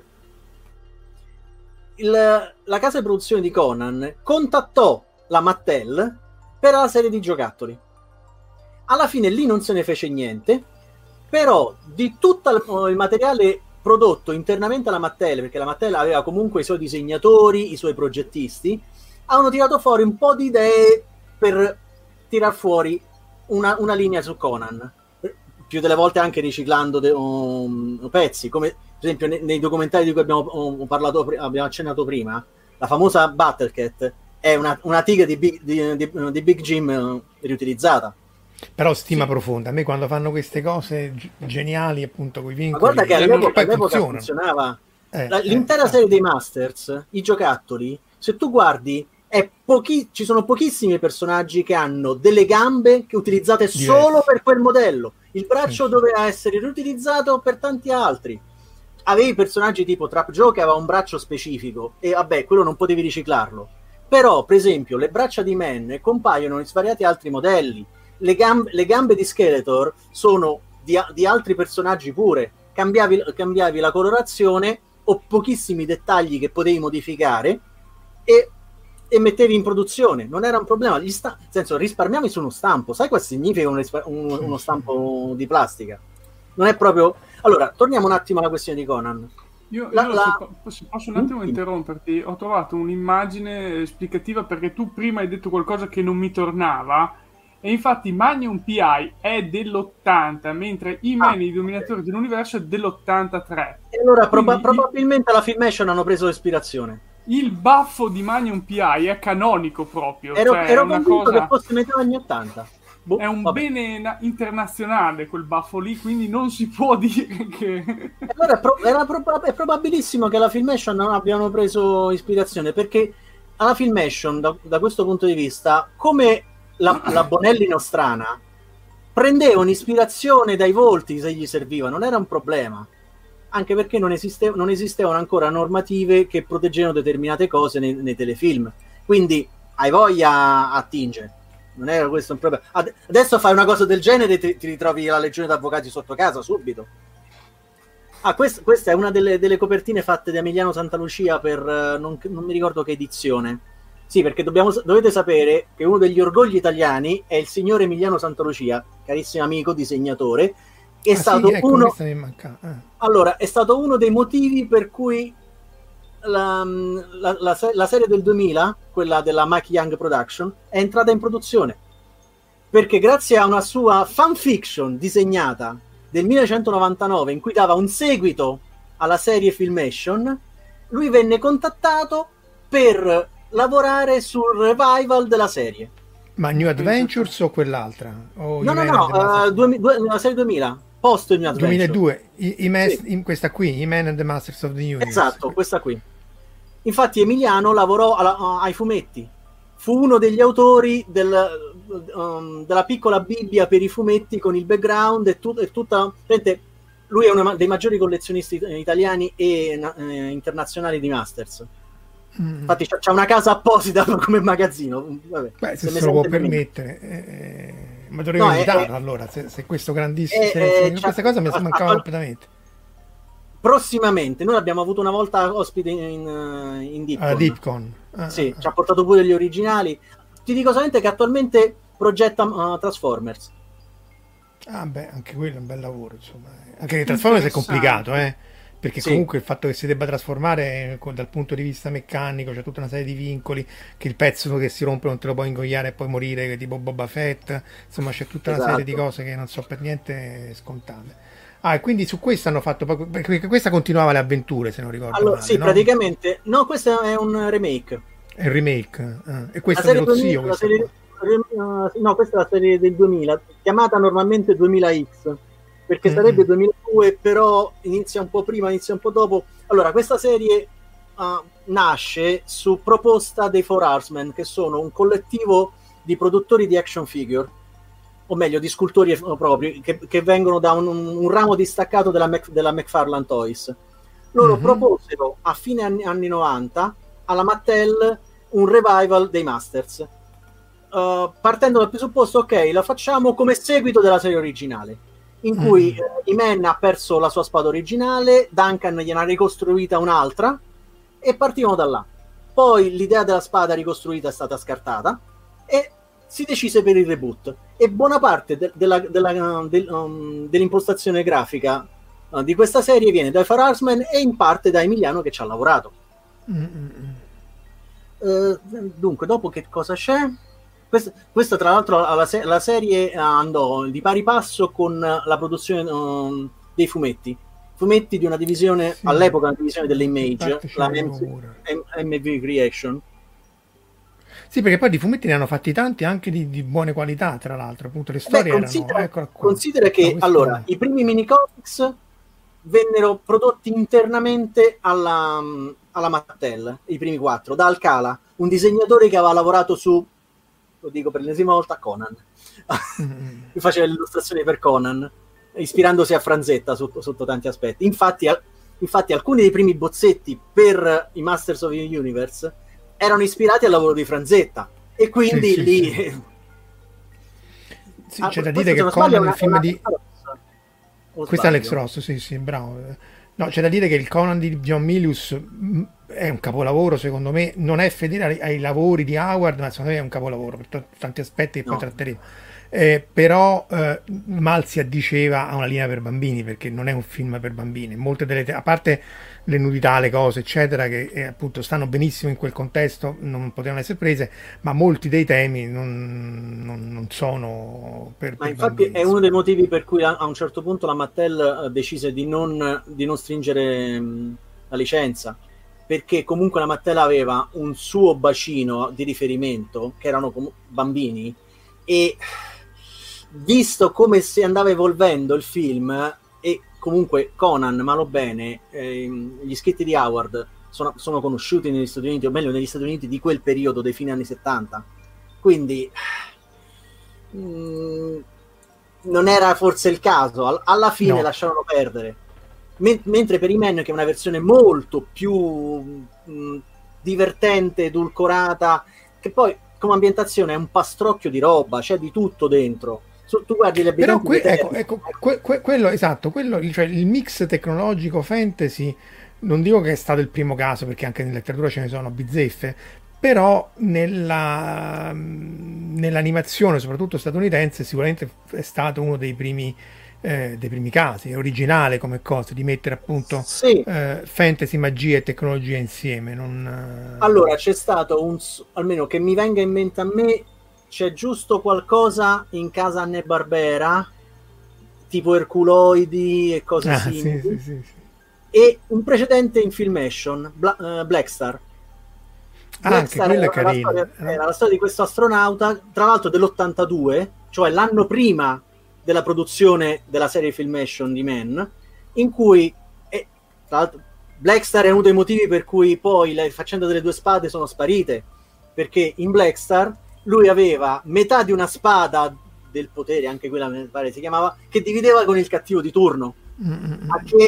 Il, la casa di produzione di Conan contattò la Mattel per la serie di giocattoli. Alla fine lì non se ne fece niente, però di tutto il materiale prodotto internamente alla Mattel, perché la Mattel aveva comunque i suoi disegnatori, i suoi progettisti, hanno tirato fuori un po' di idee per tirar fuori una, una linea su Conan, più delle volte anche riciclando de, um, pezzi, come per esempio nei, nei documentari di cui abbiamo um, parlato, abbiamo accennato prima, la famosa Battlecat è una, una tigre di Big, di, di, di Big Jim uh, riutilizzata. Però stima sì. profonda. A me quando fanno queste cose g- geniali, appunto, con i vincoli, ma guarda che all'epoca, all'epoca funzionava. Eh, La, l'intera eh, serie dei Masters, i giocattoli, se tu guardi, è pochi, ci sono pochissimi personaggi che hanno delle gambe che utilizzate diverse. Solo per quel modello. Il braccio sì. doveva essere riutilizzato per tanti altri. Avevi personaggi tipo Trap Joe che aveva un braccio specifico e vabbè, quello non potevi riciclarlo. Però, per esempio, le braccia di Man compaiono in svariati altri modelli. Le gambe, le gambe di Skeletor sono di, di altri personaggi pure. Cambiavi, cambiavi la colorazione o pochissimi dettagli che potevi modificare e, e mettevi in produzione. Non era un problema. Gli sta- nel senso, risparmiavi su uno stampo. Sai cosa significa un rispa- un, uno stampo di plastica? Non è proprio... Allora, torniamo un attimo alla questione di Conan. Io, la, io la... se posso un attimo interromperti, ho trovato un'immagine esplicativa perché tu prima hai detto qualcosa che non mi tornava. E infatti Magnum P I è dell'ottanta, mentre He-Man, ah, i dominatori okay. dell'universo, è dell'ottantatré. E allora proba- probabilmente alla Filmation hanno preso l'ispirazione. Il baffo di Magnum P I è canonico proprio. Ero, cioè ero una convinto cosa... che fosse metà anni ottanta. Boh, è un vabbè. bene na- internazionale quel baffo lì, quindi non si può dire che... Allora pro- era prob- è probabilissimo che alla Filmation non abbiano preso ispirazione, perché alla Filmation, da, da questo punto di vista, come... La, la Bonelli nostrana prendevano ispirazione dai volti se gli serviva, non era un problema, anche perché non, esiste, non esistevano ancora normative che proteggevano determinate cose nei, nei telefilm, quindi hai voglia attinge, non era questo un problema. Ad, adesso fai una cosa del genere e ti, ti ritrovi la legione d'avvocati sotto casa subito. Ah, quest, questa è una delle, delle copertine fatte da Emiliano Santalucia per non, non mi ricordo che edizione. Sì, perché dobbiamo, dovete sapere che uno degli orgogli italiani è il signor Emiliano Santalucia, carissimo amico disegnatore, è ah, stato sì, ecco, uno eh. allora è stato uno dei motivi per cui la, la, la, la serie del duemila, quella della Mike Young Production, è entrata in produzione, perché grazie a una sua fanfiction disegnata del millenovecentonovantanove in cui dava un seguito alla serie Filmation, lui venne contattato per lavorare sul revival della serie. Ma New Adventures o quell'altra? O no, no, no, uh, due, due, la serie duemila, post New Adventures. duemiladue, i, i mas- sì. in questa qui, He-Man and the Masters of the Universe. Esatto, questa qui. Infatti Emiliano lavorò alla, ai fumetti, fu uno degli autori del, um, della piccola Bibbia per i fumetti con il background e, tut- e tutta... Vedete, lui è uno dei maggiori collezionisti italiani e eh, internazionali di Masters. Mm. Infatti c'ha una casa apposita come magazzino. Vabbè, Beh, se se, se lo può permettere, eh, ma dovremmo no, invitarlo allora. Se, se questo grandissimo, eh, se, eh, questa cosa mi mancava all- completamente. Prossimamente, noi l'abbiamo avuto una volta ospite in, in Deepcon. Uh, Deepcon. Ah, sì, ah, ci ha portato pure gli originali. Ti dico solamente che attualmente progetta uh, Transformers. Ah, beh, anche quello è un bel lavoro, insomma. Anche che Transformers è complicato, eh. Perché sì. Comunque il fatto che si debba trasformare dal punto di vista meccanico c'è tutta una serie di vincoli, che il pezzo che si rompe non te lo puoi ingoiare e poi morire, tipo Boba Fett, insomma c'è tutta una esatto. serie di cose che non so per niente scontate. Ah, e quindi su questo hanno fatto, perché questa continuava le avventure, se non ricordo allora, male, sì, no? praticamente, no, questo è un remake. È un remake, ah. E questo è dello duemila, zio, serie, no, questa è la serie del duemila, chiamata normalmente duemila X, perché mm-hmm. sarebbe duemiladue, però inizia un po' prima, inizia un po' dopo. Allora, questa serie uh, nasce su proposta dei Four Horsemen, che sono un collettivo di produttori di action figure, o meglio di scultori propri, che, che vengono da un, un ramo distaccato della, Mac, della McFarlane Toys. Loro mm-hmm. proposero a fine anni, anni novanta alla Mattel un revival dei Masters, uh, partendo dal presupposto, ok, la facciamo come seguito della serie originale, in cui mm-hmm. uh, He-Man ha perso la sua spada originale, Duncan gliene ha ricostruita un'altra e partivano da là. Poi l'idea della spada ricostruita è stata scartata e si decise per il reboot, e buona parte de- della, della, del, um, dell'impostazione grafica uh, di questa serie viene dai Four Horsemen e in parte da Emiliano, che ci ha lavorato. Uh, dunque, dopo che cosa c'è? Questa, questa tra l'altro la, se- la serie andò di pari passo con la produzione um, dei fumetti fumetti di una divisione, sì, all'epoca una divisione dell'Image, la M V Creation. Sì, perché poi di fumetti ne hanno fatti tanti anche di, di buone qualità, tra l'altro, appunto le storie. Beh, considera, erano considera che no, allora è... i primi mini comics vennero prodotti internamente alla, alla Mattel, i primi quattro, da Alcala, un disegnatore che aveva lavorato su, lo dico per l'ennesima volta, Conan. Mm-hmm. Faceva le illustrazioni per Conan, ispirandosi a Franzetta sotto, sotto tanti aspetti. Infatti, infatti alcuni dei primi bozzetti per i Masters of the Universe erano ispirati al lavoro di Franzetta, e quindi sì, sì, lì sì. Sì, ah, c'è da dire che Conan nel film di questo è Alex Ross, sì sì, bravo. No, c'è da dire che il Conan di John Milius è un capolavoro, secondo me. Non è fedele ai, ai lavori di Howard, ma secondo me è un capolavoro per t- tanti aspetti che no. poi tratteremo. Eh, però eh, mal si addiceva a una linea per bambini, perché non è un film per bambini. Molte delle te- a parte le nudità, le cose eccetera, che eh, appunto stanno benissimo in quel contesto, non potevano essere prese, ma molti dei temi non, non, non sono per, ma per infatti bambini. È uno dei motivi per cui a, a un certo punto la Mattel decise di non, di non stringere mh, la licenza, perché comunque la Mattel aveva un suo bacino di riferimento che erano com- bambini, e visto come si andava evolvendo il film, e comunque Conan, malo bene, eh, gli scritti di Howard sono, sono conosciuti negli Stati Uniti, o meglio negli Stati Uniti di quel periodo, dei fine anni settanta, quindi mh, non era forse il caso. All- alla fine no. lasciarono perdere. Men- mentre per He-Man, che è una versione molto più mh, divertente, edulcorata, che poi come ambientazione è un pastrocchio di roba, c'è di tutto dentro. Tu guardi le però que- ecco, ecco que- que- quello esatto, quello, cioè il mix tecnologico fantasy, non dico che è stato il primo caso, perché anche nella letteratura ce ne sono bizzeffe, però nella, nell'animazione soprattutto statunitense sicuramente è stato uno dei primi eh, dei primi casi, è originale come cosa di mettere appunto sì. eh, fantasy, magia e tecnologia insieme. Non, allora c'è stato un, almeno che mi venga in mente a me, c'è giusto qualcosa in casa Hanna-Barbera, tipo Erculoidi e cose ah, simili, sì, sì, sì, sì. E un precedente in Filmation, Bla- uh, Blackstar. Ah, Blackstar anche era, la storia, era la storia di questo astronauta, tra l'altro dell'ottantadue, cioè l'anno prima della produzione della serie Filmation di Man, in cui eh, tra l'altro Blackstar è uno dei motivi per cui poi le faccende delle due spade sono sparite, perché in Blackstar lui aveva metà di una spada del potere, anche quella mi pare si chiamava, che divideva con il cattivo di turno. Mm-mm. A che,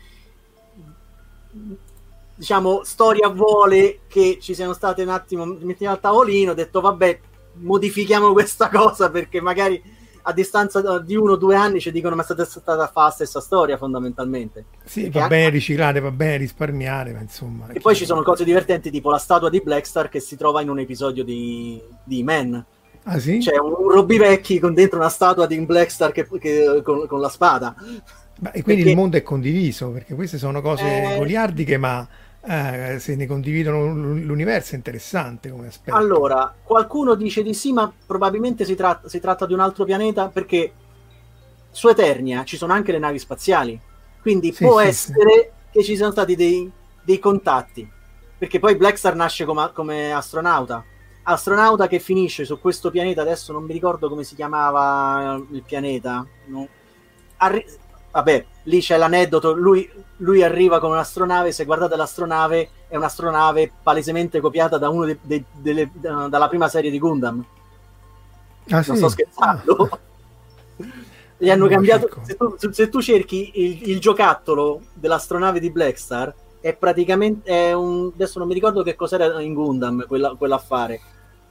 diciamo, storia vuole che ci siano state un attimo, mettiamo al tavolino, ho detto vabbè, modifichiamo questa cosa perché magari a distanza di uno o due anni ci dicono ma è stata fa la stessa storia fondamentalmente. Sì, Perché va anche- bene riciclare, va bene risparmiare, ma insomma... E poi ci sono cose divertenti tipo la statua di Blackstar che si trova in un episodio di, di Man. Ah sì? C'è un, un Robbie Vecchi con dentro una statua di Blackstar che, che- con, con la spada. Ma- e quindi Perché- il mondo è condiviso, perché queste sono cose Eh, goliardiche, ma eh, se ne condividono l- l'universo è interessante come aspetto. Allora, qualcuno dice di sì, ma probabilmente si, tratta si tratta di un altro pianeta perché su Eternia ci sono anche le navi spaziali. Quindi Sì, può sì, essere che ci siano stati dei, dei contatti. Perché poi Blackstar nasce come, come astronauta. Astronauta che finisce su questo pianeta, adesso non mi ricordo come si chiamava il pianeta. No? Arri- Vabbè, lì c'è l'aneddoto, lui, lui arriva con un'astronave, se guardate l'astronave è un'astronave palesemente copiata da uno dei- dei- delle, da- dalla prima serie di Gundam. Ah, Non sì? sto scherzando. Ah. Gli hanno Lo cambiato. cerco. Se tu, se tu cerchi il, il giocattolo dell'astronave di Blackstar, è praticamente è un. Adesso non mi ricordo che cos'era in Gundam quella, quell'affare.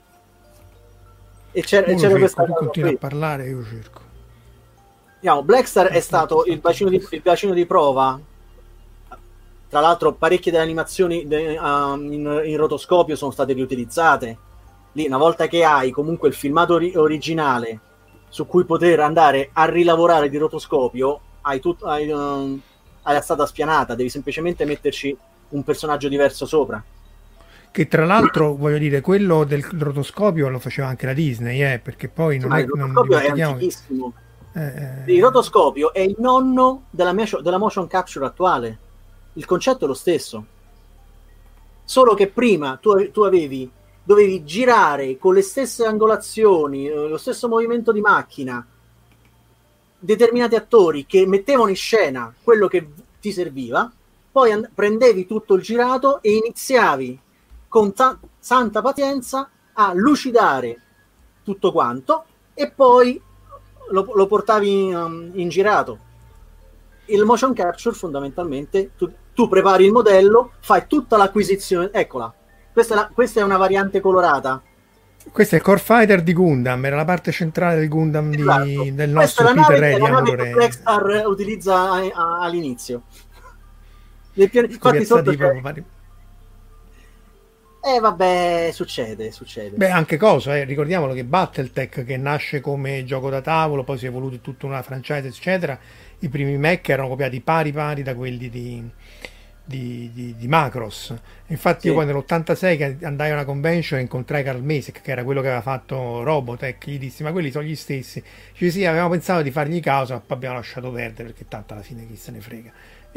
E c'era, Uno c'era cerco, questa tu cosa continui qui. a parlare, io cerco. Diciamo, Blackstar è stato il bacino, di, il bacino di prova. Tra l'altro, parecchie delle animazioni de- um, in, in rotoscopio sono state riutilizzate. Lì, una volta che hai comunque il filmato ori- originale su cui poter andare a rilavorare di rotoscopio, hai, tut- hai, um, hai la strada spianata, devi semplicemente metterci un personaggio diverso sopra. Che tra l'altro, voglio dire, quello del rotoscopio lo faceva anche la Disney, eh, perché poi non Ma è, il non rotoscopio è dimentichiamo che- antichissimo. eh, Il rotoscopio è il nonno della, mia- della motion capture attuale. Il concetto è lo stesso. Solo che prima tu, tu avevi, dovevi girare con le stesse angolazioni, eh, lo stesso movimento di macchina, determinati attori che mettevano in scena quello che ti serviva, poi and- prendevi tutto il girato e iniziavi con ta- santa pazienza a lucidare tutto quanto e poi lo, lo portavi um, in girato. Il motion capture fondamentalmente tu, tu prepari il modello, fai tutta l'acquisizione, eccola, questa è, la, questa è una variante colorata. questo è il Core Fighter di Gundam, era la parte centrale del Gundam di- Esatto. del Questa nostro è la Peter nave, è la Redian, nave che vorrei- Blackstar utilizza a- a- all'inizio. Nel pian- Infatti copiazzati sotto c'è... proprio vari- Eh vabbè, succede, succede. Beh, anche cosa, eh, ricordiamolo che Battletech, che nasce come gioco da tavolo, poi si è evoluto in tutta una franchise, eccetera, i primi mech erano copiati pari pari da quelli di, di, di- di Macross. Infatti Sì. io poi nell'ottantasei che andai a una convention incontrai Carl Masek, che era quello che aveva fatto Robotech, gli dissi ma quelli sono gli stessi. Dice sì, avevamo pensato di fargli causa, ma poi abbiamo lasciato perdere perché tanto alla fine chi se ne frega.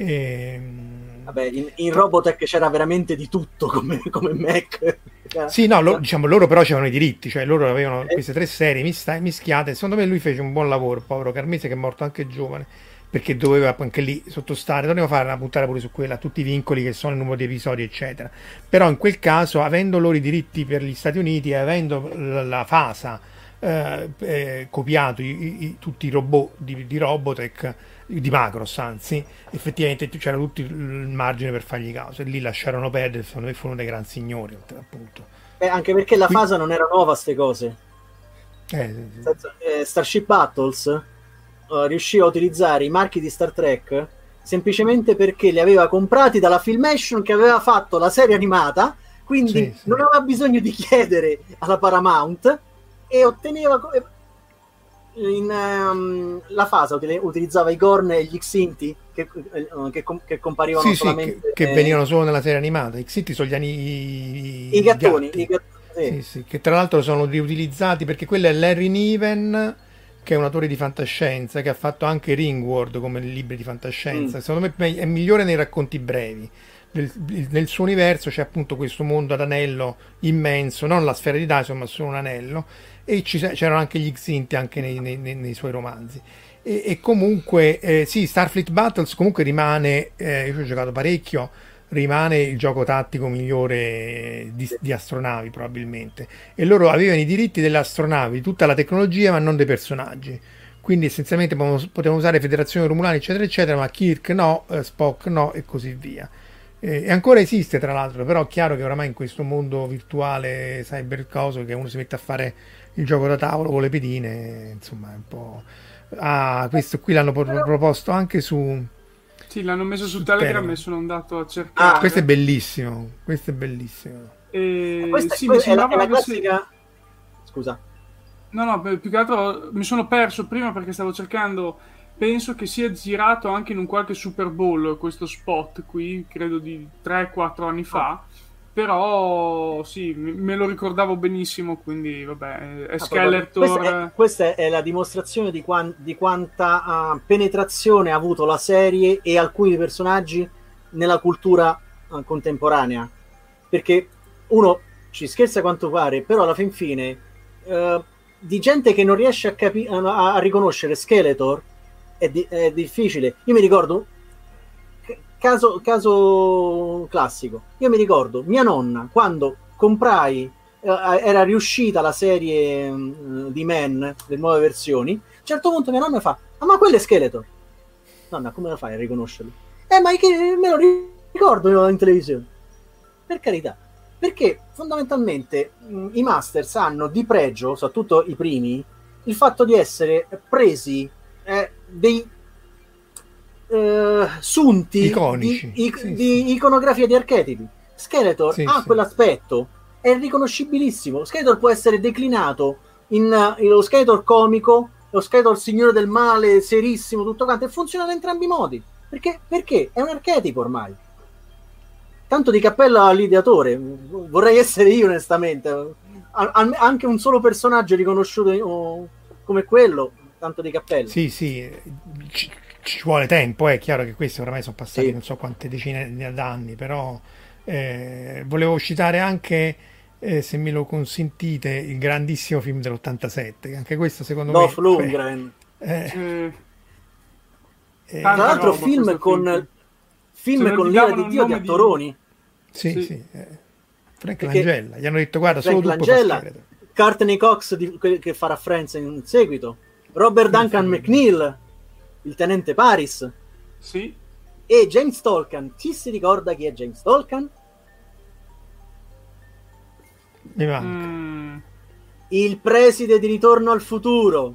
Ehm, Vabbè, in, in Robotech c'era veramente di tutto come, come Mac. Sì, no, lo- diciamo, loro però c'erano i diritti, cioè loro avevano Eh. queste tre serie mista- mischiate. Secondo me lui fece un buon lavoro, povero Carmese, che è morto anche giovane, perché doveva anche lì sottostare, doveva fare una puntata pure su quella, tutti i vincoli che sono il numero di episodi, eccetera. Però in quel caso, avendo loro i diritti per gli Stati Uniti e avendo la, la FASA eh, eh, copiato i- i- tutti i robot di, di Robotech, di Macross anzi, effettivamente c'era tutto il margine per fargli causa e lì lasciarono perdere, secondo me furono dei gran signori appunto. Eh, anche perché la Qui- fase non era nuova a ste cose. Eh, sì, sì. Senza- eh, Starship Battles eh, riusciva a utilizzare i marchi di Star Trek semplicemente perché li aveva comprati dalla Filmation che aveva fatto la serie animata, quindi Sì, sì. non aveva bisogno di chiedere alla Paramount e otteneva co- eh, in, ehm, la fase util- utilizzava i Gorn e gli Xinti che, eh, che, com- che comparivano Sì, sì, che, solamente che eh, venivano solo nella serie animata. I Xiti sono gli ani, i, i gattoni, gatti. i gatt- sì. Sì, sì, che tra l'altro sono riutilizzati perché quello è Larry Niven, che è un autore di fantascienza che ha fatto anche Ringworld come libri di fantascienza. Mm. Secondo me è migliore nei racconti brevi. Nel, nel suo universo c'è appunto questo mondo ad anello immenso, non la sfera di Dyson ma solo un anello, e ci, c'erano anche gli Xinti anche nei, nei- nei- nei suoi romanzi. E, e comunque eh, sì, Starfleet Battles comunque rimane, eh, io ci ho giocato parecchio, rimane il gioco tattico migliore di, di astronavi probabilmente, e loro avevano i diritti delle astronavi, tutta la tecnologia ma non dei personaggi, quindi essenzialmente potevano usare Federazione Romulani eccetera eccetera, ma Kirk no, eh, Spock no e così via. Eh, e ancora esiste tra l'altro, però è chiaro che oramai in questo mondo virtuale cyber coso che uno si mette a fare il gioco da tavolo con le pedine, insomma è un po'... Ah, questo qui l'hanno pro- proposto anche su... Sì, l'hanno messo su, su Telegram, Telegram e sono andato a cercare. Ah, questo è bellissimo, questo è bellissimo. E... Questa sì, è, mi è, la, è la avesse... classica... Scusa. No, no, più che altro mi sono perso prima perché stavo cercando, penso che sia girato anche in un qualche Super Bowl questo spot qui, credo di tre quattro anni fa, però sì, me lo ricordavo benissimo, quindi vabbè, è Skeletor. Questa è, questa è la dimostrazione di, quan, di quanta uh, penetrazione ha avuto la serie e alcuni personaggi nella cultura uh, contemporanea, perché uno ci scherza quanto pare, però alla fin fine... Uh, di gente che non riesce a, capi- a, a riconoscere Skeletor è, di- è difficile. Io mi ricordo caso, caso classico, io mi ricordo mia nonna quando comprai eh, era riuscita la serie eh, di Men, le nuove versioni, a un certo punto mia nonna fa ah ma quello è Skeletor. Nonna, come la fai a riconoscerlo? Eh ma che me lo ricordo in televisione, per carità. Perché fondamentalmente mh, i Masters hanno di pregio, soprattutto i primi, il fatto di essere presi eh, dei eh, sunti iconici di, i, sì, di sì. iconografia di archetipi. Skeletor sì, ha sì. quell'aspetto, è riconoscibilissimo. Skeletor può essere declinato in, in lo Skeletor comico, lo Skeletor signore del male, serissimo, tutto quanto, e funziona in entrambi i modi. Perché? Perché è un archetipo ormai. Tanto di cappello all'ideatore, vorrei essere io onestamente, anche un solo personaggio riconosciuto come quello, tanto di cappello. Sì, sì, ci, ci vuole tempo, è chiaro che questi oramai sono passati sì. non so quante decine d'anni, però eh, volevo citare anche, eh, se me lo consentite, il grandissimo film dell'ottantasette, anche questo secondo Dolph me... Lundgren. Eh, Eh, eh, Tra l'altro roba, film con... film. Film con l'ira di Dio di attoroni. Sì, sì. sì. Eh. Frank Perché Langella, gli hanno detto guarda, Frank solo tu puoi Langella, fare Skeletor. Courtney Cox di, che, che farà Friends in seguito, Robert Duncan McNeil, il tenente Paris, sì. e James Tolkien. Chi si ricorda chi è James Tolkien? Mi manca. Mm. Il preside di Ritorno al futuro.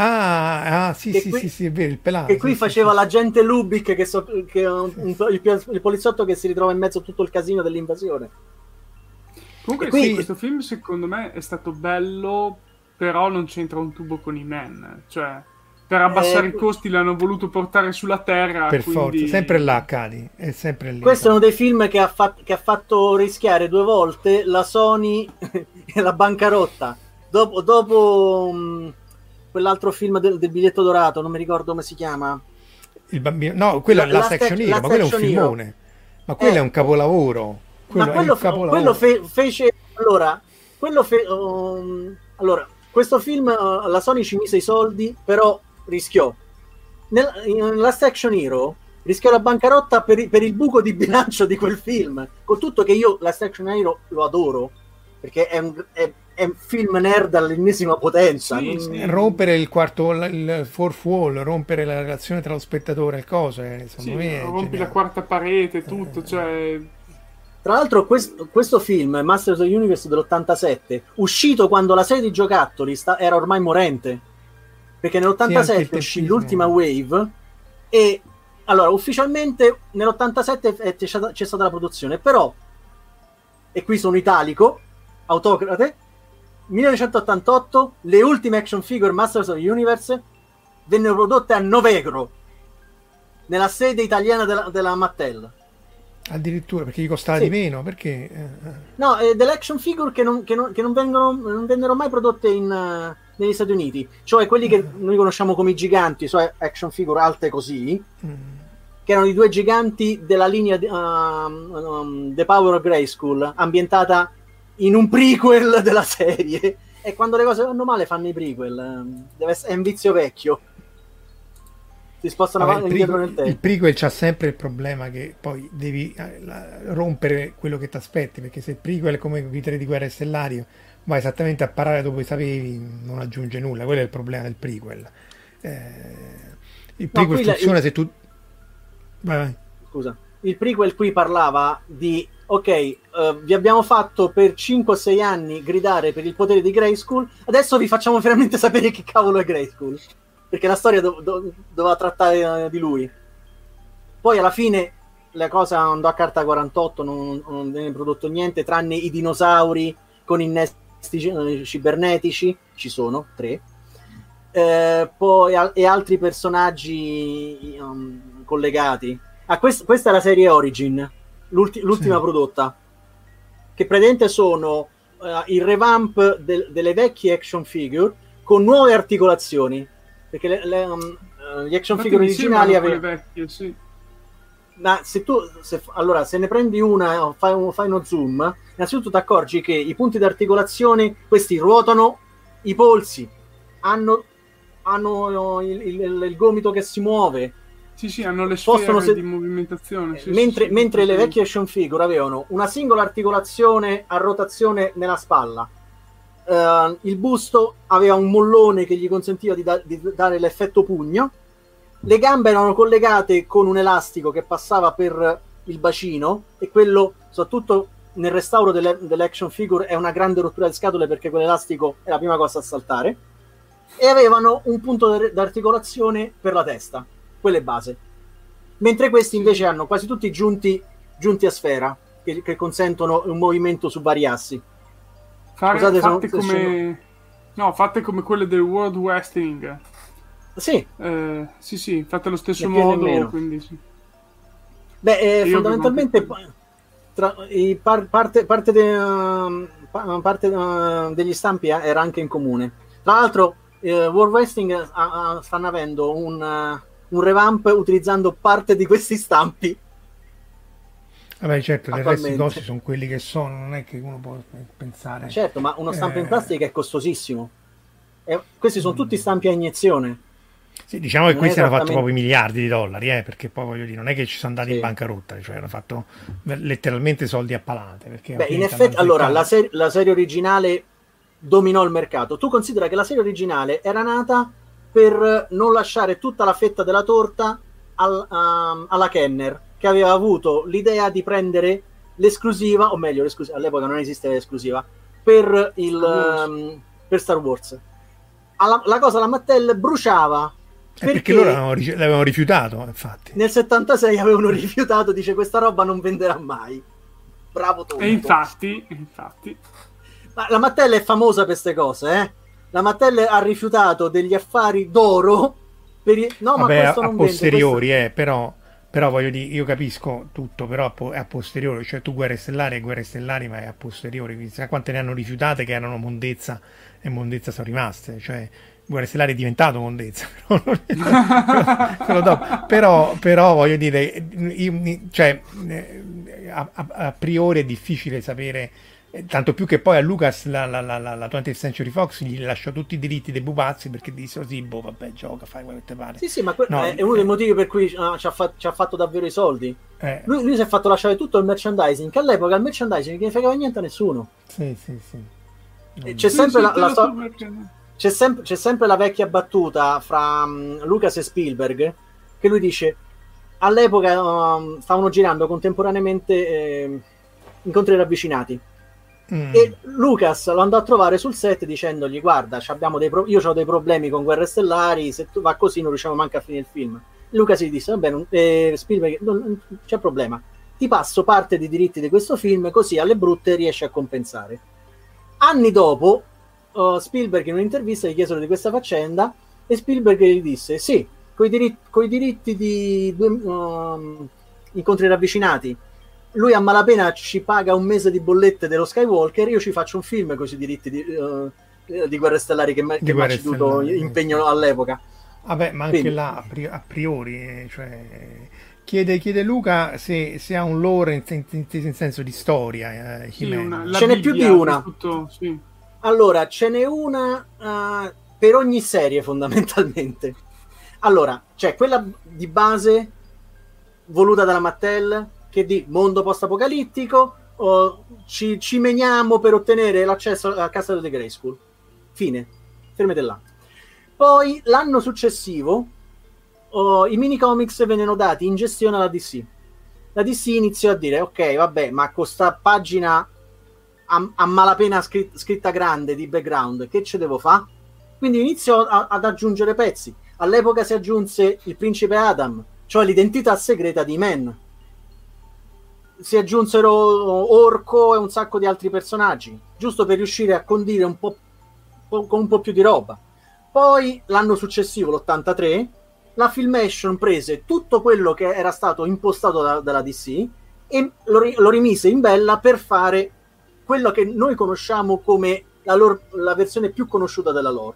Ah, ah sì, Che sì, qui- sì, sì, è vero, il pelato. Che qui sì, faceva sì, l'agente Lubick, che, so, che è un- un- il, il poliziotto che si ritrova in mezzo a tutto il casino dell'invasione. Comunque E quindi- sì, questo film secondo me è stato bello, però non c'entra un tubo con i Men, cioè per abbassare Eh, i costi l'hanno voluto portare sulla terra, per quindi... forza, sempre là cadi, è sempre lì. Questo è uno dei film che ha, fat- che ha fatto rischiare due volte la Sony e la bancarotta. Dopo, dopo mh, quell'altro film del, del biglietto dorato, non mi ricordo come si chiama. Il bambino, no, quello è La- Last Last Action Ac- Hero, ma quello è un Last Action Hero. filmone. Ma quello Eh. è un capolavoro. Quello Ma è quello, un capolavoro. quello fe- fece allora, quello fe- um, allora, questo film uh, la Sony ci mise i soldi, però rischiò. Nel, in Last Action Hero rischiò la bancarotta per, per il buco di bilancio di quel film. Con tutto che io Last Action Hero lo adoro, perché è un, è, è un film nerd all'ennesima potenza. Sì, non- sì. Rompere il quarto, il fourth wall, rompere la relazione tra lo spettatore e il coso, eh, secondo Sì, me è rompi geniale. la quarta parete, tutto, cioè... Tra l'altro questo, questo film, Masters of the Universe dell'ottantasette, uscito quando la serie di giocattoli sta- era ormai morente, perché Sì, anche nell'ottantasette il uscì tempismo. l'ultima wave e allora ufficialmente nell'ottantasette è- c'è stata, c'è stata la produzione, però, e qui sono italico, autocrate, millenovecentottantotto le ultime action figure Masters of the Universe vennero prodotte a Novegro, nella sede italiana della, della Mattel. Addirittura perché gli costava Sì. di meno, perché eh, No, eh, delle action figure che non, che non, che non vengono non vennero mai prodotte in, eh, negli Stati Uniti, cioè quelli che noi conosciamo come i giganti, cioè action figure alte così, mm, che erano i due giganti della linea di- um, um, The Power of Grayskull, ambientata in un prequel della serie. E quando le cose vanno male fanno i prequel, ehm, deve essere, è un vizio vecchio. Si spostano vabbè, avanti il, indietro nel prequel, il tempo. prequel c'ha sempre il problema che poi devi eh, la- rompere quello che ti aspetti, perché se il prequel è come i tre di Guerre Stellari vai esattamente a parare dopo i sapevi, non aggiunge nulla, quello è il problema del prequel. Eh, il prequel no, funziona il... se tu... Vai, vai. Scusa. Il prequel qui parlava di ok, uh, vi abbiamo fatto per cinque o sei anni gridare per il potere di Grayskull, adesso vi facciamo finalmente sapere che cavolo è Grayskull, perché la storia do- do- doveva trattare uh, di lui. Poi alla fine la cosa andò a carta quarantotto, non, non viene prodotto niente tranne i dinosauri con innesti cibernetici, ci sono tre, eh, poi al- e altri personaggi um, collegati. Ah, quest- questa è la serie Origin, l'ulti- l'ultima sì. prodotta, che praticamente sono uh, il revamp de- delle vecchie action figure con nuove articolazioni, perché le, le, um, uh, gli action Infatti figure originali avevano... vecchie, sì. Ma se tu, se, allora, se ne prendi una, fai, un, fai uno zoom, innanzitutto ti accorgi che i punti di articolazione, questi ruotano i polsi, hanno, hanno il, il, il gomito che si muove. Sì, sì, hanno le sfere se... di movimentazione. Sì, mentre sì, sì, mentre sì. le vecchie action figure avevano una singola articolazione a rotazione nella spalla. Uh, il busto aveva un mollone che gli consentiva di, da- di dare l'effetto pugno. Le gambe erano collegate con un elastico che passava per il bacino, e quello, soprattutto nel restauro delle, delle action figure, è una grande rottura di scatole, perché quell'elastico è la prima cosa a saltare. E avevano un punto d'articolazione per la testa, quelle base. Mentre questi invece hanno quasi tutti giunti, giunti a sfera, che, che consentono un movimento su vari assi. Fare, Scusate, fatte sono, come sono... no, fatte come quelle del World Wrestling. Sì, eh, sì, sì, fatte allo stesso né più né modo, meno. quindi sì. Beh, eh, fondamentalmente anche... tra, i par, parte, parte, de, uh, parte uh, degli stampi eh, era anche in comune. Tra l'altro, eh, World Wrestling uh, uh, stanno avendo un, uh, un revamp utilizzando parte di questi stampi. Vabbè, certo, del resto i costi sono quelli che sono, non è che uno può pensare. Certo, ma uno stampo eh... in plastica è costosissimo. E questi sono tutti stampi a iniezione. Sì, diciamo che non questi hanno esattamente... fatto proprio miliardi di dollari, eh, perché poi voglio dire, non è che ci sono andati sì. in bancarotta, cioè hanno fatto letteralmente soldi a palate. Perché Beh, in effetti, allora, la, ser- la serie originale dominò il mercato. Tu considera che la serie originale era nata per non lasciare tutta la fetta della torta al, um, alla Kenner, che aveva avuto l'idea di prendere l'esclusiva, o meglio, l'esclusiva, all'epoca non esisteva l'esclusiva, per, il, Star um, per Star Wars. Alla, la cosa la Mattel bruciava. Perché, perché loro l'avevano rifiutato, infatti. Nel settantasei avevano rifiutato, dice questa roba non venderà mai. Bravo Tonto. E infatti, infatti. Ma la Mattel è famosa per queste cose, eh? La Mattel ha rifiutato degli affari d'oro per i... No, Vabbè, ma questo a, non a posteriori, vende, questo... eh, però, però voglio dire, io capisco tutto, però è a posteriori, cioè tu Guerre Stellari e Guerre Stellari, ma è a posteriori, quindi sai quante ne hanno rifiutate che erano mondezza e mondezza sono rimaste, cioè Guerre Stellari è diventato mondezza, però, però, però, però, però voglio dire, io, cioè, a, a, a priori è difficile sapere, tanto più che poi a Lucas la, la, la, la twentieth Century Fox gli lasciò tutti i diritti dei pupazzi, perché disse sì, boh, vabbè, gioca, fai quello che te pare. Sì, sì, ma que- no, è uno dei motivi per cui uh, ci, ha fa- ci ha fatto davvero i soldi. Eh. Lui, lui si è fatto lasciare tutto il merchandising, che all'epoca il merchandising non ne fregava niente a nessuno. Sì, sì, sì. E c'è Sì, sempre sì, la, la te so- lo c'è, sem- c'è sempre la vecchia battuta fra um, Lucas e Spielberg, che lui dice all'epoca um, stavano girando contemporaneamente eh, Incontri ravvicinati. Mm. E Lucas lo andò a trovare sul set dicendogli guarda, abbiamo dei pro- io ho dei problemi con Guerre Stellari, se tu va così non riusciamo manco a finire il film. E Lucas gli disse vabbè, non, eh, Spielberg non, non c'è problema, ti passo parte dei diritti di questo film, così alle brutte riesci a compensare. Anni dopo uh, Spielberg in un'intervista gli chiesero di questa faccenda e Spielberg gli disse sì, coi diritti, coi diritti di um, Incontri ravvicinati lui a malapena ci paga un mese di bollette dello Skywalker, io ci faccio un film con i diritti di, uh, di Guerre Stellari che mi ha ceduto impegno all'epoca. Vabbè, ma anche quindi, là a, pri- a priori cioè, chiede, chiede Luca se, se ha un lore in, in, in senso di storia, eh, sì, una, ce n'è più di una tutto, sì. Allora ce n'è una uh, per ogni serie fondamentalmente. Allora c'è quella di base voluta dalla Mattel che di mondo post-apocalittico, oh, ci, ci meniamo per ottenere l'accesso alla casa di Grayskull. Fine. Fermate là. Poi l'anno successivo oh, i minicomics vennero dati in gestione alla D C. La D C iniziò a dire ok, vabbè, ma con sta pagina a, a malapena scritta, scritta grande di background, che ce devo fare? Quindi iniziò a, ad aggiungere pezzi. All'epoca si aggiunse il principe Adam, cioè l'identità segreta di Man. Si aggiunsero Orco e un sacco di altri personaggi, giusto per riuscire a condire un po', po- con un po' più di roba. Poi l'anno successivo, l'ottantatré, la Filmation prese tutto quello che era stato impostato da, dalla D C e lo, ri- lo rimise in bella per fare quello che noi conosciamo come la, lore, la versione più conosciuta della lore.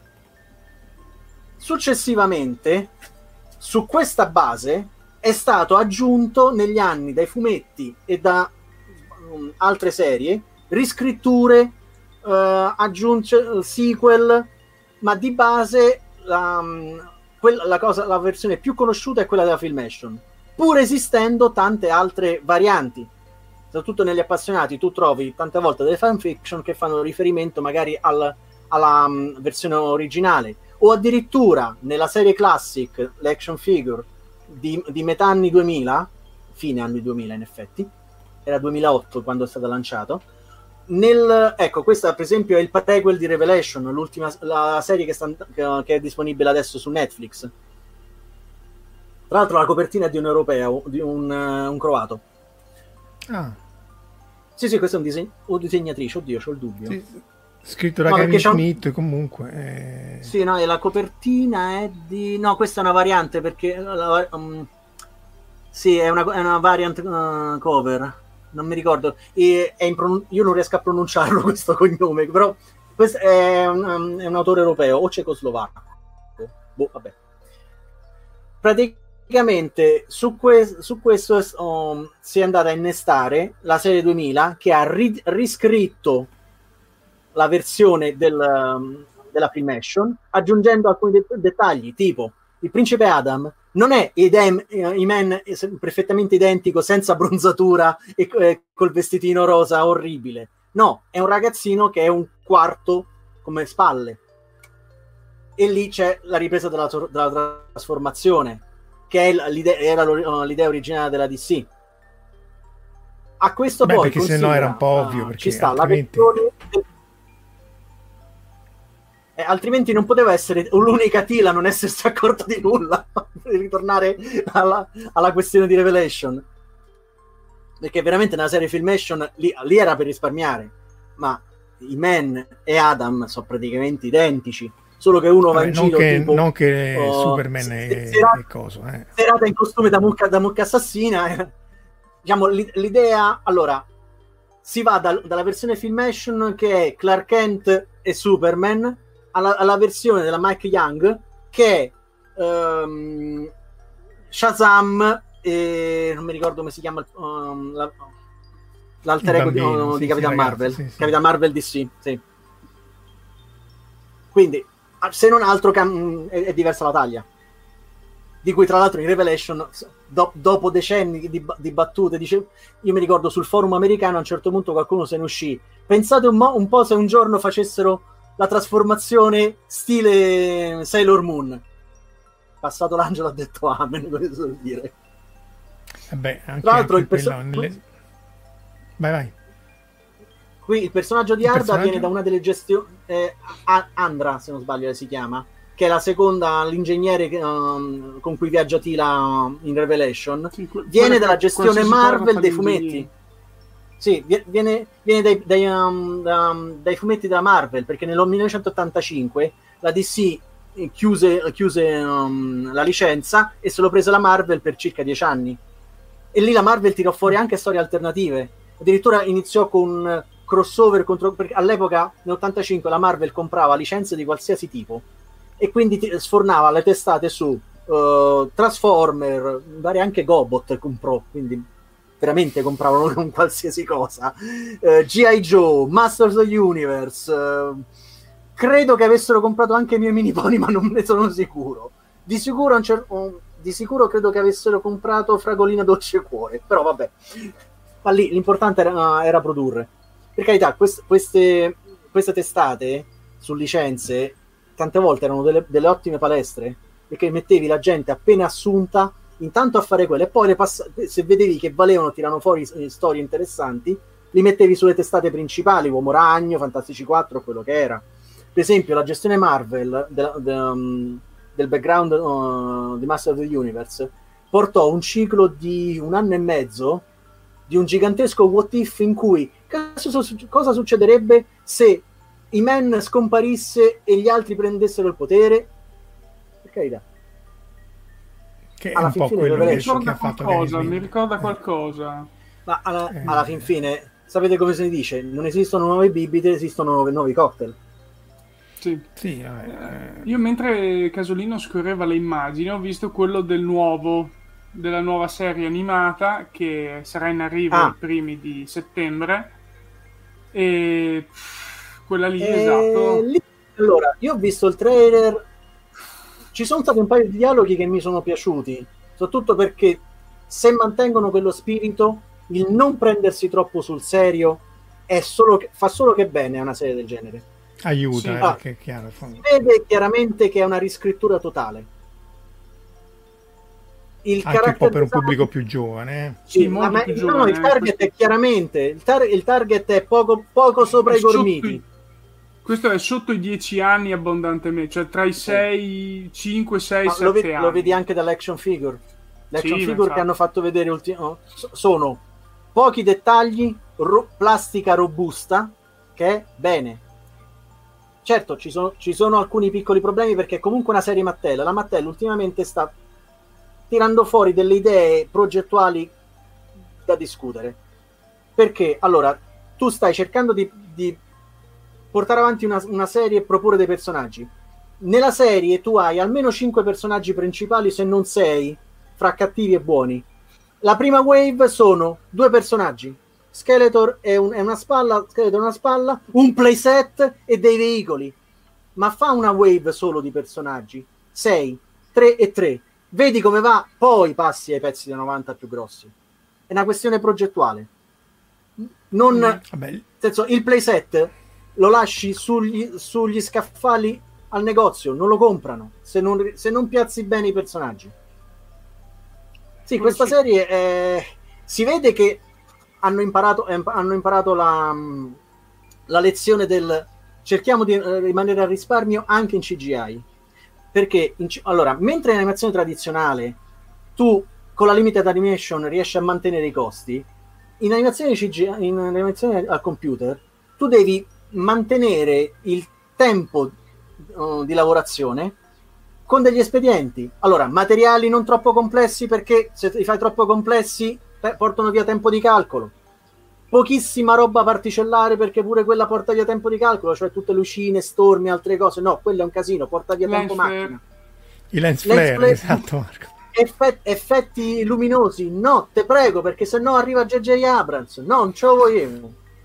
Successivamente, su questa base è stato aggiunto negli anni dai fumetti e da um, altre serie riscritture, uh, aggiunge sequel, ma di base la, um, quella, la, cosa, la versione più conosciuta è quella della Filmation, pur esistendo tante altre varianti. Soprattutto negli appassionati tu trovi tante volte delle fanfiction che fanno riferimento magari al, alla um, versione originale, o addirittura nella serie classic, l'action figure di, di metà anni duemila, fine anni duemila in effetti, era duemilaotto quando è stato lanciato. Nel, ecco, questa per esempio è il prequel di Revelation, l'ultima la serie che, sta, che è disponibile adesso su Netflix. Tra l'altro la copertina è di un europeo, di un, uh, un croato. Ah. Sì, sì, questa è un disegn- o disegnatrice, oddio, c'ho il dubbio. Sì, scritto da no, Kevin c'ho... Smith comunque. È... Sì, no, e la copertina è di... No, questa è una variante perché... La, um... Sì, è una, è una variant uh, cover. Non mi ricordo. E è in pronun- Io non riesco a pronunciarlo questo cognome, però questo è un, um, è un autore europeo, o cecoslovacco. Boh, vabbè. Praticamente... Praticamente su, que- su questo um, si è andata a innestare la serie duemila, che ha ri- riscritto la versione del, um, della Filmation, aggiungendo alcuni de- dettagli, tipo il principe Adam non è idem- He-Man perfettamente identico, senza bronzatura e eh, col vestitino rosa orribile. No, è un ragazzino che è un quarto come spalle. E lì c'è la ripresa della, to- della trasformazione, che è l'idea, era l'idea originale della D C. A questo Beh, poi perché se no era un po' ovvio, perché ci sta altrimenti... la versione... eh, altrimenti non poteva essere l'unica Tila non essersi accorta di nulla per ritornare alla, alla questione di Revelation, perché veramente nella serie Filmation lì, lì era per risparmiare, ma i Man e Adam sono praticamente identici, solo che uno va in non giro che, tipo, non che oh, Superman e, serata, e coso eh. serata in costume da mucca, da mucca assassina. eh. Diciamo l'idea, allora si va da, dalla versione Filmation che è Clark Kent e Superman alla, alla versione della Mike Young che è um, Shazam e non mi ricordo come si chiama um, la, l'alter ego bambino, di, sì, di Capitan sì, Marvel, ragazzi, sì, sì. Capitan Marvel D C, sì. Quindi se non altro cam- è, è diversa la taglia, di cui tra l'altro in Revelation do- dopo decenni di, di battute dice, io mi ricordo sul forum americano a un certo punto qualcuno se ne uscì, pensate un, mo- un po' se un giorno facessero la trasformazione stile Sailor Moon. Passato l'angelo ha detto amen, cosa devo dire. Eh beh, anche, tra l'altro anche il perso- nelle... vai vai qui il personaggio di il Arda personaggio? viene da una delle gestioni eh, Andra se non sbaglio si chiama, che è la seconda, l'ingegnere che, um, con cui viaggia Tila in Revelation, Sì, que- viene quella dalla che gestione qualsiasi cosa Marvel fa dei l'ingegnere. fumetti. Sì, vie- viene, viene dai, dai, um, da, um, dai fumetti della Marvel, perché nel millenovecentottantacinque la D C chiuse, chiuse um, la licenza e se lo prese la Marvel per circa dieci anni. E lì la Marvel tirò fuori anche storie alternative. Addirittura iniziò con crossover contro, perché all'epoca nell'ottantacinque la Marvel comprava licenze di qualsiasi tipo e quindi ti, sfornava le testate su uh, Transformer, vari anche Gobot comprò, quindi veramente compravano con qualsiasi cosa, uh, G I. Joe, Masters of the Universe, uh, credo che avessero comprato anche i miei mini pony, ma non ne sono sicuro. Di sicuro, un cer- um, di sicuro credo che avessero comprato Fragolina Dolce Cuore, però vabbè, ma lì l'importante era, era produrre. Per carità, quest- queste, queste testate su licenze tante volte erano delle, delle ottime palestre, perché mettevi la gente appena assunta intanto a fare quelle, e poi le pass- se vedevi che valevano, tirano fuori storie interessanti, li mettevi sulle testate principali, Uomo Ragno, Fantastici quattro, quello che era. Per esempio la gestione Marvel de, de, um, del background uh, di Master of the Universe portò un ciclo di un anno e mezzo di un gigantesco what if in cui cosa, cosa succederebbe se He-Man scomparisse e gli altri prendessero il potere. Per carità, che è alla un fin po' fine quello deve che, essere- che ha fatto qualcosa, Gary mi Smith. ricorda Eh. qualcosa. ma alla, Eh. alla fin fine sapete come si dice? Non esistono nuove bibite, esistono nuovi, nuovi cocktail. Sì. Sì, vabbè, eh, Io mentre Casolino scorreva le immagini ho visto quello del nuovo, della nuova serie animata che sarà in arrivo Ah. ai primi di settembre e pff, quella lì, E esatto. lì- allora, io ho visto il trailer, ci sono stati un paio di dialoghi che mi sono piaciuti, soprattutto perché se mantengono quello spirito, il non prendersi troppo sul serio è solo che, fa solo che bene a una serie del genere. aiuta, Sì. eh, Ah. perché è chiaro. in fondo. Vede chiaramente che è una riscrittura totale. Il Anche un po' character per un design- pubblico più giovane. eh. Sì, Sì, molto ma- più no, no, giovane, il target eh. è chiaramente il, tar- il target è poco, poco sopra È i sotto gormiti. i- Questo è sotto i dieci anni abbondantemente, cioè tra i sei, cinque, sei, Ma lo, sette vedi, anni. lo vedi anche dall'action figure. L'action Sì, ma figure che infatti. hanno fatto vedere ulti- oh, so- sono pochi dettagli, ro- plastica robusta, che è bene. Certo, ci sono, ci sono alcuni piccoli problemi perché è comunque una serie Mattel. La Mattel ultimamente sta tirando fuori delle idee progettuali da discutere. Perché, allora, tu stai cercando di, di portare avanti una, una serie e proporre dei personaggi. Nella serie tu hai almeno cinque personaggi principali, se non sei, fra cattivi e buoni. La prima wave sono due personaggi, Skeletor è, un, è una spalla, Skeletor è una spalla, un playset e dei veicoli. Ma fa una wave solo di personaggi, sei, tre e tre. Vedi come va, poi passi ai pezzi da novanta più grossi. È una questione progettuale. Non, nel Vabbè, senso, il playset lo lasci sugli, sugli scaffali al negozio, non lo comprano se non, se non piazzi bene i personaggi. Sì, questa Sì. serie è- si vede che hanno imparato, eh, hanno imparato la, la lezione del cerchiamo di eh, rimanere a risparmio anche in C G I. Perché, in C- allora, mentre in animazione tradizionale tu con la limited animation riesci a mantenere i costi, in animazione C G I, in animazione al computer, tu devi mantenere il tempo uh, di lavorazione con degli espedienti. Allora, materiali non troppo complessi, perché se li fai troppo complessi eh, portano via tempo di calcolo. Pochissima roba particellare, perché pure quella porta via tempo di calcolo, cioè tutte lucine, stormi, altre cose. No, quello è un casino, porta via Lens tempo flare. macchina. i lens Lens flare, flare. esatto, Marco. Effe- effetti luminosi, no, te prego, perché se no arriva J J Abrams. No, non ce lo vogliamo.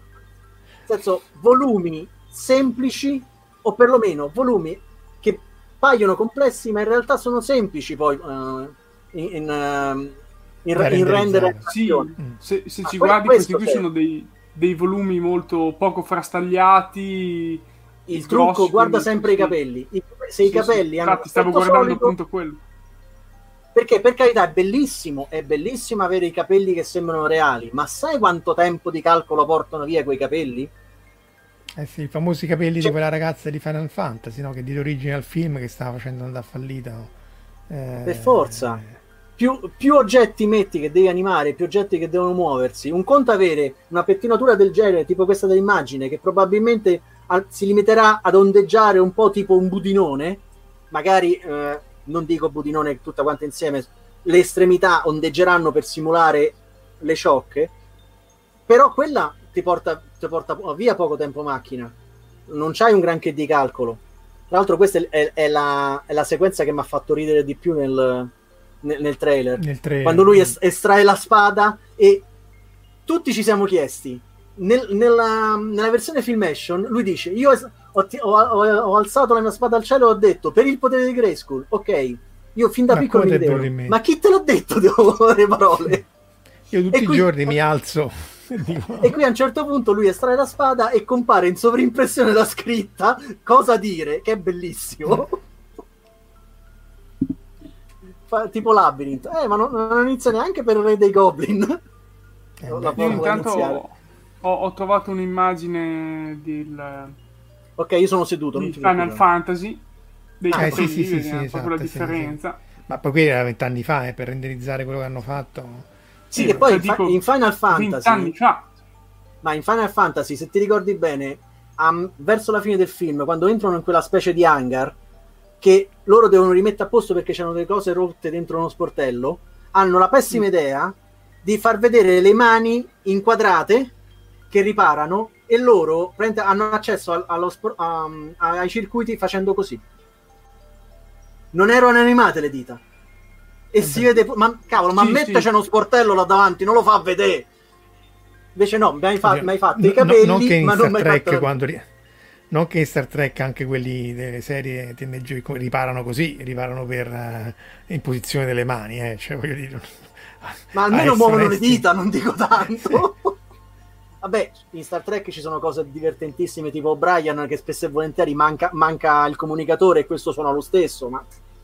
Nel senso, volumi semplici, o perlomeno volumi che paiono complessi, ma in realtà sono semplici poi uh, in, in, uh, in, Da in render renderizzare. Sì, animazione. se, se Ah, ci que- guardi questi questo qui sì. sono dei, dei volumi molto poco frastagliati. Il grossi, trucco, guarda quindi- sempre i sì. capelli. I- se i Sì, capelli sì. hanno Infatti stavo l'aspetto guardando solido, appunto quello. perché per carità è bellissimo, è bellissimo avere i capelli che sembrano reali, ma sai quanto tempo di calcolo portano via quei capelli? Eh sì, i famosi capelli Cioè- di quella ragazza di Final Fantasy, no? Che di origine al film che stava facendo andare fallita. Eh, Per forza. Più, più oggetti metti che devi animare, più oggetti che devono muoversi. Un conto avere una pettinatura del genere, tipo questa dell'immagine, che probabilmente a- si limiterà ad ondeggiare un po' tipo un budinone, magari, eh, non dico budinone tutta quanta insieme, le estremità ondeggeranno per simulare le ciocche, però quella ti porta, ti porta via poco tempo macchina. Non c'hai un granché di calcolo. Tra l'altro questa è, è- è la, è la sequenza che mi ha fatto ridere di più nel, nel, nel trailer. nel trailer. Quando lui es- estrae la spada, e tutti ci siamo chiesti, nel- nella, nella versione Filmation, lui dice, io es- ho, ti- ho- ho- ho alzato la mia spada al cielo e ho detto, per il potere di Grayskull, ok, io fin da Ma piccolo come mi ti è vedevo, venuto in mente? ma chi te l'ha detto, devo le parole? Io tutti E i qui- giorni mi alzo E qui a un certo punto lui estrae la spada e compare in sovrimpressione la scritta cosa dire, che è bellissimo. Fa, tipo Labyrinth. Eh, ma non, non inizia neanche per il re dei Goblin. Eh, La Io intanto ho, ho trovato un'immagine del, ok, io sono seduto. di Final Fantasy. Dei Ah, capelli, sì, sì, sì, vedi, sì, proprio esatto, la sì, differenza. Ma poi qui era vent'anni fa, eh, per renderizzare quello che hanno fatto. Sì, Sì, che poi cioè, in, fa- dico, in Final venti anni Fantasy, fa. ma in Final Fantasy, se ti ricordi bene, am- verso la fine del film, quando entrano in quella specie di hangar, che loro devono rimettere a posto perché c'erano delle cose rotte dentro uno sportello, hanno la pessima idea di far vedere le mani inquadrate che riparano e loro prende- hanno accesso al- allo spor- a- ai circuiti facendo così. Non erano animate le dita. E si vede, ma cavolo, ma Sì, mette sì. c'è uno sportello là davanti, non lo fa vedere. Invece no, mi hai, fa- Oddio, mi hai fatto no- i capelli, non che in ma Star non mi hai Trek fatto la- quando ri- non che in Star Trek anche quelli delle serie T N G riparano così, riparano per eh, in posizione delle mani, eh, cioè voglio dire. Ma a almeno essere muovono le onesti. dita, non dico tanto. Vabbè, in Star Trek ci sono cose divertentissime, tipo Brian che spesso e volentieri manca, manca il comunicatore e questo suona lo stesso, ma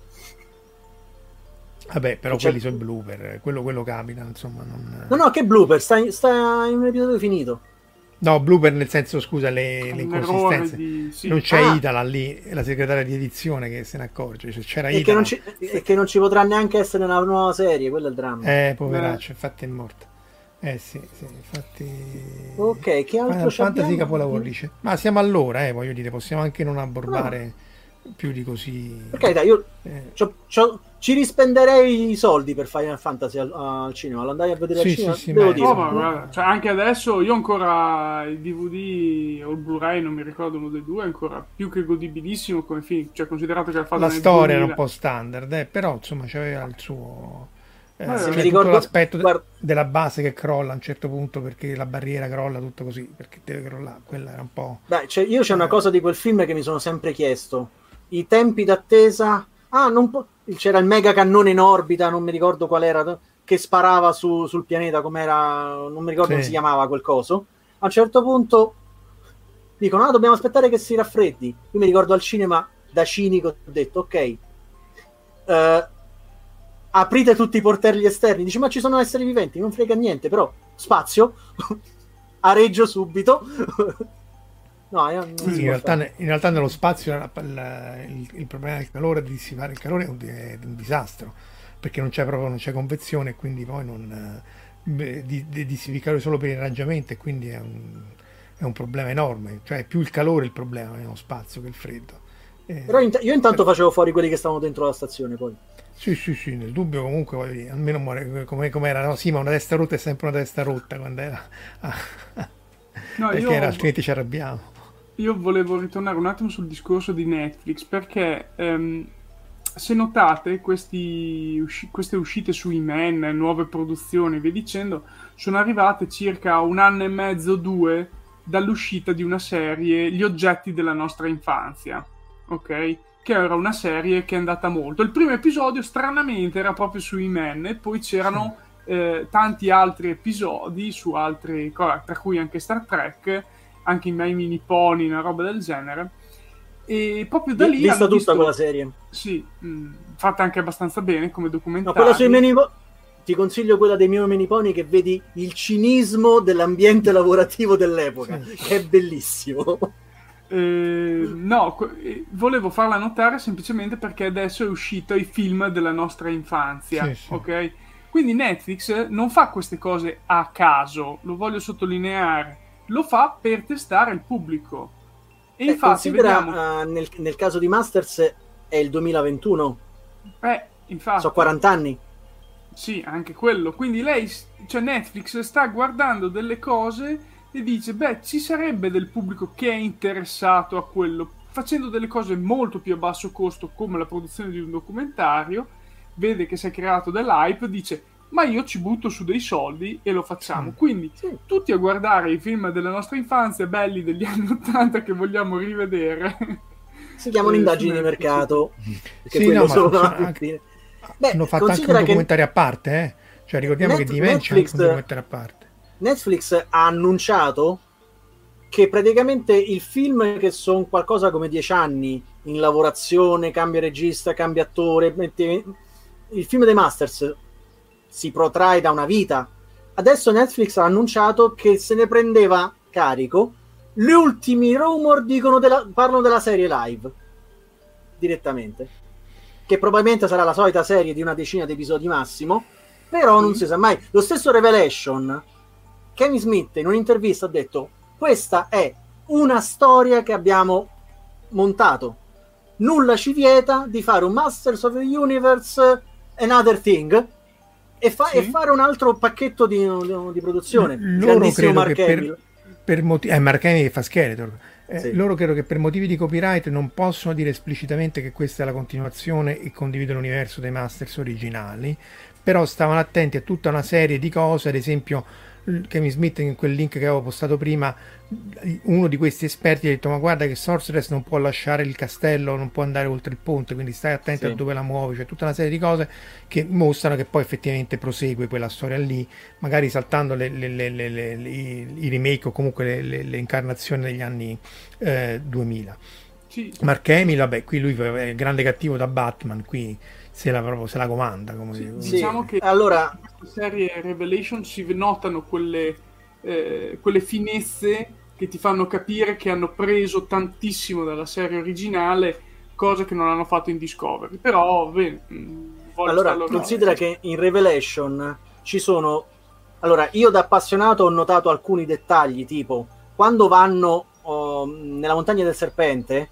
Vabbè, però C'è- quelli sono i blooper, quello, quello capita, insomma. Non... no, no, che blooper, sta, sta in un episodio finito. No, blooper nel senso, scusa, le, le Un errore inconsistenze. di... sì. Non c'è Ah. Itala lì, la segretaria di edizione che se ne accorge. Cioè, c'era E che, Itala. non ci, e che non ci potrà neanche essere una nuova serie, quello è il dramma. Eh, poveraccio, infatti è morta. Eh sì, sì, infatti... Ok, che altro Final ci Fantasy abbiamo? capolavoro dice. Ma siamo all'ora, eh, voglio dire, possiamo anche non abbordare più di così. Per carità, io Eh, c'ho- c'ho- ci rispenderei i soldi per Final Fantasy al, al cinema. Lo andai a vedere Sì, al cinema. sì, sì, devo ma- dire. Oh, ma guarda, cioè, anche adesso io ancora il D V D o il Blu-ray, non mi ricordo uno dei due, è ancora più che godibilissimo come film, cioè considerato che l'ha fatto la nel storia era duemila. un po' standard, eh, però insomma c'aveva il suo... Eh, Ma se c'è mi tutto ricordo- l'aspetto de- guarda- della base che crolla a un certo punto perché la barriera crolla tutto così, perché deve crollare, quella era un po'... Beh, cioè, io c'è una cosa di quel film che mi sono sempre chiesto. I tempi d'attesa... Ah, non po- c'era il mega cannone in orbita, non mi ricordo qual era, che sparava su- sul pianeta, com'era, non mi ricordo Sì. come si chiamava quel coso. A un certo punto dicono, ah, dobbiamo aspettare che si raffreddi. Io mi ricordo al cinema, da cinico, ho detto, ok, eh, aprite tutti i portelli esterni. Dici, ma ci sono esseri viventi, non frega niente, però spazio, areggio subito. No, io non Sì, si in, può realtà, fare. in realtà nello spazio la- la- il, il problema del calore, di dissipare il calore è un, è un disastro, perché non c'è proprio non c'è convezione e quindi poi non eh, beh, di, di dissipi il calore solo per irraggiamento e quindi è un, è un problema enorme, cioè è più il calore il problema nello spazio che il freddo. Eh, Però int- io intanto facevo fuori quelli che stavano dentro la stazione, poi. Sì, sì, sì, nel dubbio comunque voglio dire, almeno muore come com'era, no? Sì, ma una testa rotta è sempre una testa rotta quando era... No, perché io- era, altrimenti ci arrabbiamo. Io volevo ritornare un attimo sul discorso di Netflix perché ehm, se notate questi usci- queste uscite su He-Man, nuove produzioni e via dicendo, sono arrivate circa un anno e mezzo, due dall'uscita di una serie, Gli oggetti della nostra infanzia, ok? Che era una serie che è andata molto. Il primo episodio stranamente era proprio su He-Man e poi c'erano eh, tanti altri episodi su altre cose, tra cui anche Star Trek, anche i miei mini pony, una roba del genere. E proprio da lì Vista hanno tutta visto- quella serie. sì, mh, fatta anche abbastanza bene come No, documentario. quella sui mini po- ti consiglio quella dei miei mini pony, che vedi il cinismo dell'ambiente lavorativo dell'epoca, che è bellissimo. Eh, no, que- eh, volevo farla notare semplicemente perché adesso è uscito i film della nostra infanzia, Sì, sì. ok? Quindi Netflix non fa queste cose a caso, lo voglio sottolineare, lo fa per testare il pubblico. E Eh, infatti considera, vediamo, eh, nel, nel caso di Masters è il duemilaventuno, eh, infatti, sono quaranta anni. sì, anche quello. Quindi lei, cioè Netflix, sta guardando delle cose e dice, beh, ci sarebbe del pubblico che è interessato a quello, facendo delle cose molto più a basso costo, come la produzione di un documentario, vede che si è creato dell'hype, dice, ma io ci butto su dei soldi e lo facciamo. Quindi Sì. tutti a guardare i film della nostra infanzia, belli degli anni ottanta, che vogliamo rivedere. Si chiamano Eh, indagini su di Netflix. mercato, perché Sì, quello no, ma sono sono una anche- fine. Beh, hanno fatto anche un considera che documentario a parte, eh? Cioè ricordiamo Net- che Dimension è anche un Netflix- documentario a parte. Netflix ha annunciato che praticamente il film, che sono qualcosa come dieci anni in lavorazione, cambia regista, cambia attore, mette... il film dei Masters si protrae da una vita. Adesso Netflix ha annunciato che se ne prendeva carico. Gli ultimi rumor dicono della... parlano della serie live direttamente, che probabilmente sarà la solita serie di una decina di episodi massimo, però non si sa mai. Lo stesso Revelation, Kevin Smith in un'intervista ha detto: questa è una storia che abbiamo montato, nulla ci vieta di fare un Masters of the Universe Another Thing e, fa- sì. e fare un altro pacchetto di, di produzione. L- loro credo Mark che per, per motivi eh, Mark Hamill che fa Skeletor, eh, sì. loro credo che per motivi di copyright non possono dire esplicitamente che questa è la continuazione e condividono l'universo dei Masters originali, però stavano attenti a tutta una serie di cose. Ad esempio Kevin Smith, in quel link che avevo postato prima, uno di questi esperti ha detto: ma guarda che Sorceress non può lasciare il castello, non può andare oltre il ponte, quindi stai attento sì. a dove la muovi. Cioè tutta una serie di cose che mostrano che poi effettivamente prosegue quella storia lì, magari saltando le, le, le, le, le, le, i remake o comunque le, le, le incarnazioni degli anni eh, duemila. Sì. Mark Hamill, vabbè, qui lui è il grande cattivo da Batman, qui se la, proprio, se la comanda, come sì, dico. Diciamo sì. che allora in questa serie Revelation si notano quelle, eh, quelle finezze che ti fanno capire che hanno preso tantissimo dalla serie originale, cose che non hanno fatto in Discovery, però bene, allora considera no. che in Revelation ci sono, allora io da appassionato ho notato alcuni dettagli, tipo quando vanno oh, nella montagna del serpente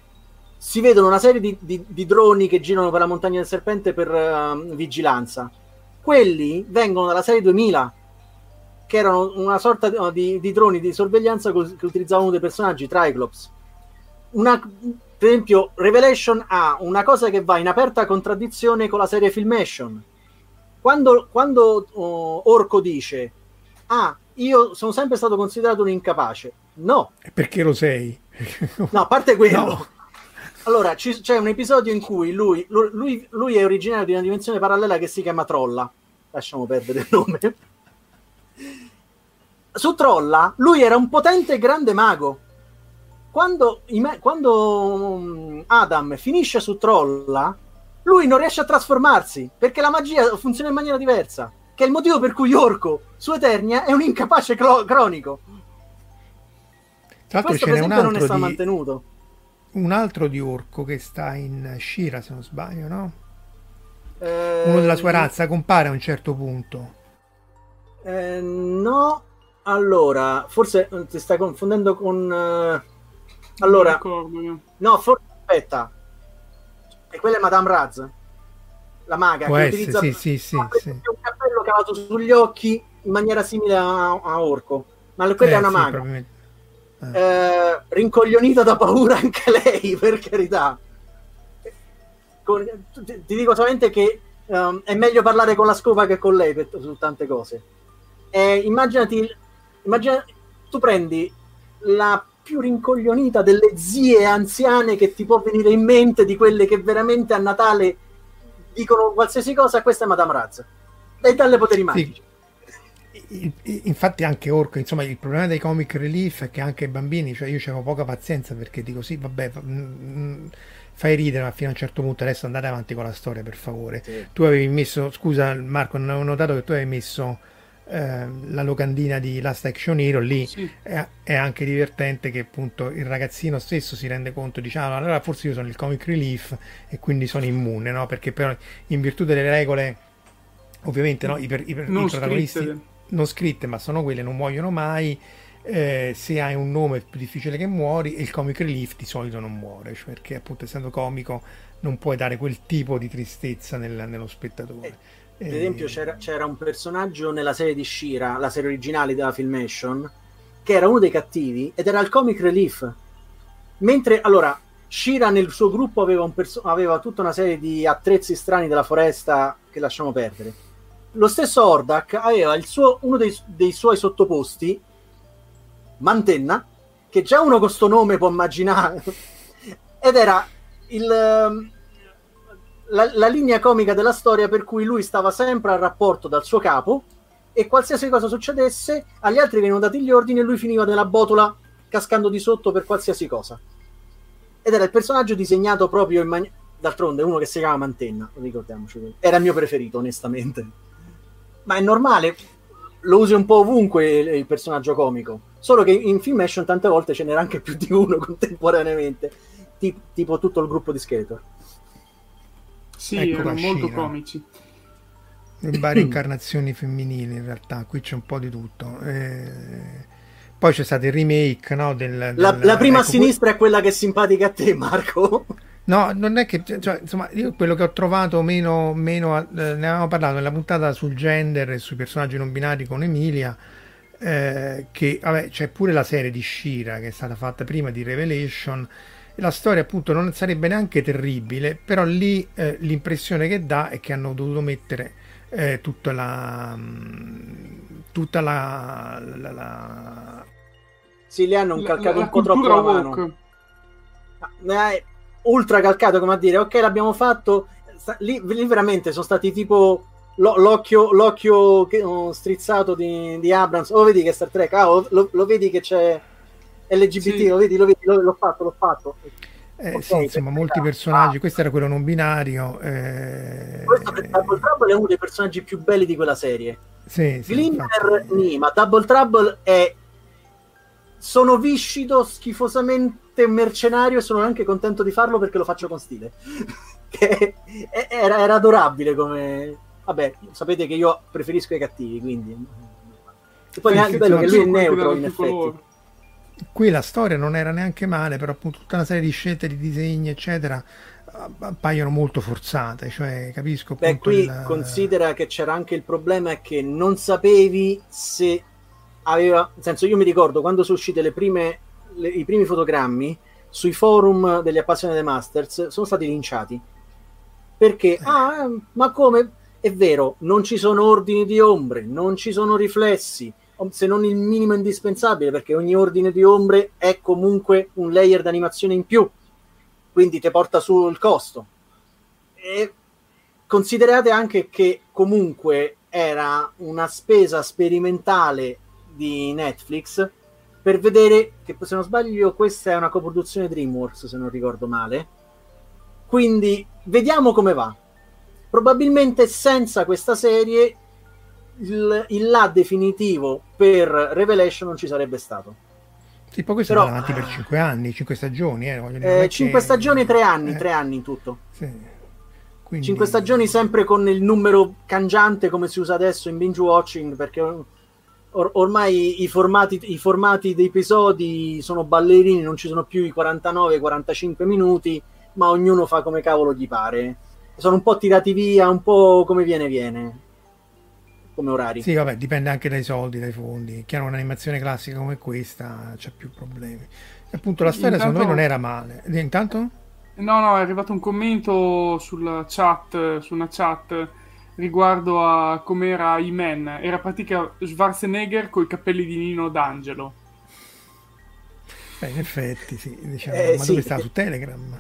si vedono una serie di, di, di droni che girano per la montagna del serpente per uh, vigilanza. Quelli vengono dalla serie duemila, che erano una sorta di, di, di droni di sorveglianza che utilizzavano uno dei personaggi, Triclops. Una, per esempio Revelation ha una cosa che va in aperta contraddizione con la serie Filmation. Quando, quando uh, Orco dice: ah, io sono sempre stato considerato un incapace, no. Perché lo sei? No, a parte quello, no. Allora, ci, c'è un episodio in cui lui, lui, lui è originario di una dimensione parallela che si chiama Trolla. Lasciamo perdere il nome. Su Trolla, lui era un potente e grande mago. Quando, quando Adam finisce su Trolla, lui non riesce a trasformarsi, perché la magia funziona in maniera diversa, che è il motivo per cui Orco, su Eternia, è un incapace clo- cronico. Tra l'altro questo ce per n'è un esempio altro non è stato di... mantenuto. Un altro di Orco che sta in She-Ra, se non sbaglio, no? Eh, Uno della sua razza compare a un certo punto. Eh, no, allora, forse ti stai confondendo con... Uh, allora, ricordo, no, forse aspetta. E quella è Madame Raz, la maga, può che essere, utilizza sì, sì, sì, sì. un cappello cavato sugli occhi in maniera simile a, a Orco. Ma quella eh, è una sì, maga. Eh, rincoglionita da paura anche lei, per carità. Con, ti, ti dico solamente che um, è meglio parlare con la scopa che con lei per, su tante cose. Eh, immaginati, immagina, tu prendi la più rincoglionita delle zie anziane che ti può venire in mente, di quelle che veramente a Natale dicono qualsiasi cosa, questa è Madame Raz, e dalle poteri magici. Sì. Infatti anche Orco, insomma, il problema dei comic relief è che anche i bambini, cioè io c'avevo poca pazienza, perché dico sì, vabbè, fai ridere, ma fino a un certo punto adesso andate avanti con la storia, per favore. Sì. Tu avevi messo, scusa Marco, non avevo notato che tu avevi messo eh, la locandina di Last Action Hero lì. Sì. è, è anche divertente che appunto il ragazzino stesso si rende conto, diciamo, allora forse io sono il comic relief e quindi sono immune, no? Perché però in virtù delle regole, ovviamente, no, i, per, i, per, i protagonisti scritte. non scritte, ma sono quelle, non muoiono mai. Eh, se hai un nome è più difficile che muori, e il comic relief di solito non muore, cioè perché appunto essendo comico non puoi dare quel tipo di tristezza nel, nello spettatore. Eh, per eh, esempio c'era, c'era un personaggio nella serie di She-Ra, la serie originale della Filmation, che era uno dei cattivi ed era il comic relief, mentre allora She-Ra nel suo gruppo aveva, un perso- aveva tutta una serie di attrezzi strani della foresta che lasciamo perdere. Lo stesso Hordak aveva il suo, uno dei, dei suoi sottoposti, Mantenna, che già uno con sto nome può immaginare, ed era il, la, la linea comica della storia, per cui lui stava sempre al rapporto dal suo capo e qualsiasi cosa succedesse agli altri venivano dati gli ordini e lui finiva nella botola cascando di sotto per qualsiasi cosa. Ed era il personaggio disegnato proprio in maniera... D'altronde uno che si chiama Mantenna, ricordiamoci, era il mio preferito onestamente, ma è normale, lo usi un po' ovunque il, il personaggio comico, solo che in Filmation tante volte ce n'era anche più di uno contemporaneamente, tipo, tipo tutto il gruppo di Skeletor. Sì, Ecco erano la molto scena. comici. In varie incarnazioni femminili in realtà, qui c'è un po' di tutto. Eh, poi c'è stato il remake, no, del, del- La, la prima ecco, a sinistra è quella che è simpatica a te, Marco. no, non è che, cioè, insomma, io quello che ho trovato meno, meno eh, ne avevamo parlato nella puntata sul gender e sui personaggi non binari con Emilia, eh, che vabbè, c'è pure la serie di She-Ra che è stata fatta prima di Revelation, e la storia appunto non sarebbe neanche terribile, però lì eh, l'impressione che dà è che hanno dovuto mettere eh, tutta la mh, tutta la, la, la- Sì, li hanno La, calcato la un po' troppo cultura a mano. woke. Ma è ultra calcato, come a dire, ok, l'abbiamo fatto. Sta- lì, lì veramente sono stati tipo lo- l'occhio, l'occhio che- oh, strizzato di, di Abrams. Oh, vedi che Star Trek, ah, oh, lo, lo vedi che c'è L G B T, Sì. lo vedi, lo vedi, lo- l'ho fatto, l'ho fatto. eh, Ok, sì, insomma, per molti carità. personaggi. Ah, Questo era quello non binario. eh, questo per Double Trouble è uno dei personaggi più belli di quella serie. sì, sì, Glimmer, infatti. nì, ma Double Trouble è... Sono viscido, schifosamente mercenario e sono anche contento di farlo perché lo faccio con stile. Che è- era, era adorabile come... Vabbè, sapete che io preferisco i cattivi, quindi... E poi Sì, è sì, bello sì, che sì, lui è Quelli che neutro, danno in più effetti. colore. Qui la storia non era neanche male, però appunto tutta una serie di scelte, di disegni, eccetera, app- appaiono molto forzate, cioè capisco Beh, appunto qui il... considera che c'era anche il problema che non sapevi se aveva... Nel senso, io mi ricordo quando sono uscite le prime, le- i primi fotogrammi sui forum degli appassionati Masters sono stati linciati. Perché, ah, eh, ma come? È vero, non ci sono ordini di ombre, non ci sono riflessi, o- se non il minimo indispensabile, perché ogni ordine di ombre è comunque un layer d'animazione in più, quindi ti porta su il costo. E considerate anche che comunque era una spesa sperimentale di Netflix per vedere che, se non sbaglio, questa è una coproduzione DreamWorks, se non ricordo male. Quindi vediamo come va. Probabilmente senza questa serie il, il là definitivo per Revelation non ci sarebbe stato. Sì, poi questo Però- è andato avanti per cinque anni, cinque stagioni, eh, voglio dire, non Eh, è cinque che- stagioni, tre anni, eh, tre anni in tutto. sì. Quindi... Cinque stagioni sempre con il numero cangiante come si usa adesso in binge watching, perché or- ormai i formati, i formati dei episodi sono ballerini, non ci sono più i quarantanove quarantacinque minuti, ma ognuno fa come cavolo gli pare. Sono un po' tirati via, un po' come viene viene, come orari. Sì, vabbè, dipende anche dai soldi, dai fondi. Chiaro, un'animazione classica come questa c'ha più problemi. E appunto la storia secondo me Intanto- non era male. E intanto? No, no, è arrivato un commento sulla chat, su una chat riguardo a com'era I-Man. Era pratica Schwarzenegger coi capelli di Nino D'Angelo. Beh, in effetti, sì, diciamo, Eh, ma sì. dove sta? Su Telegram?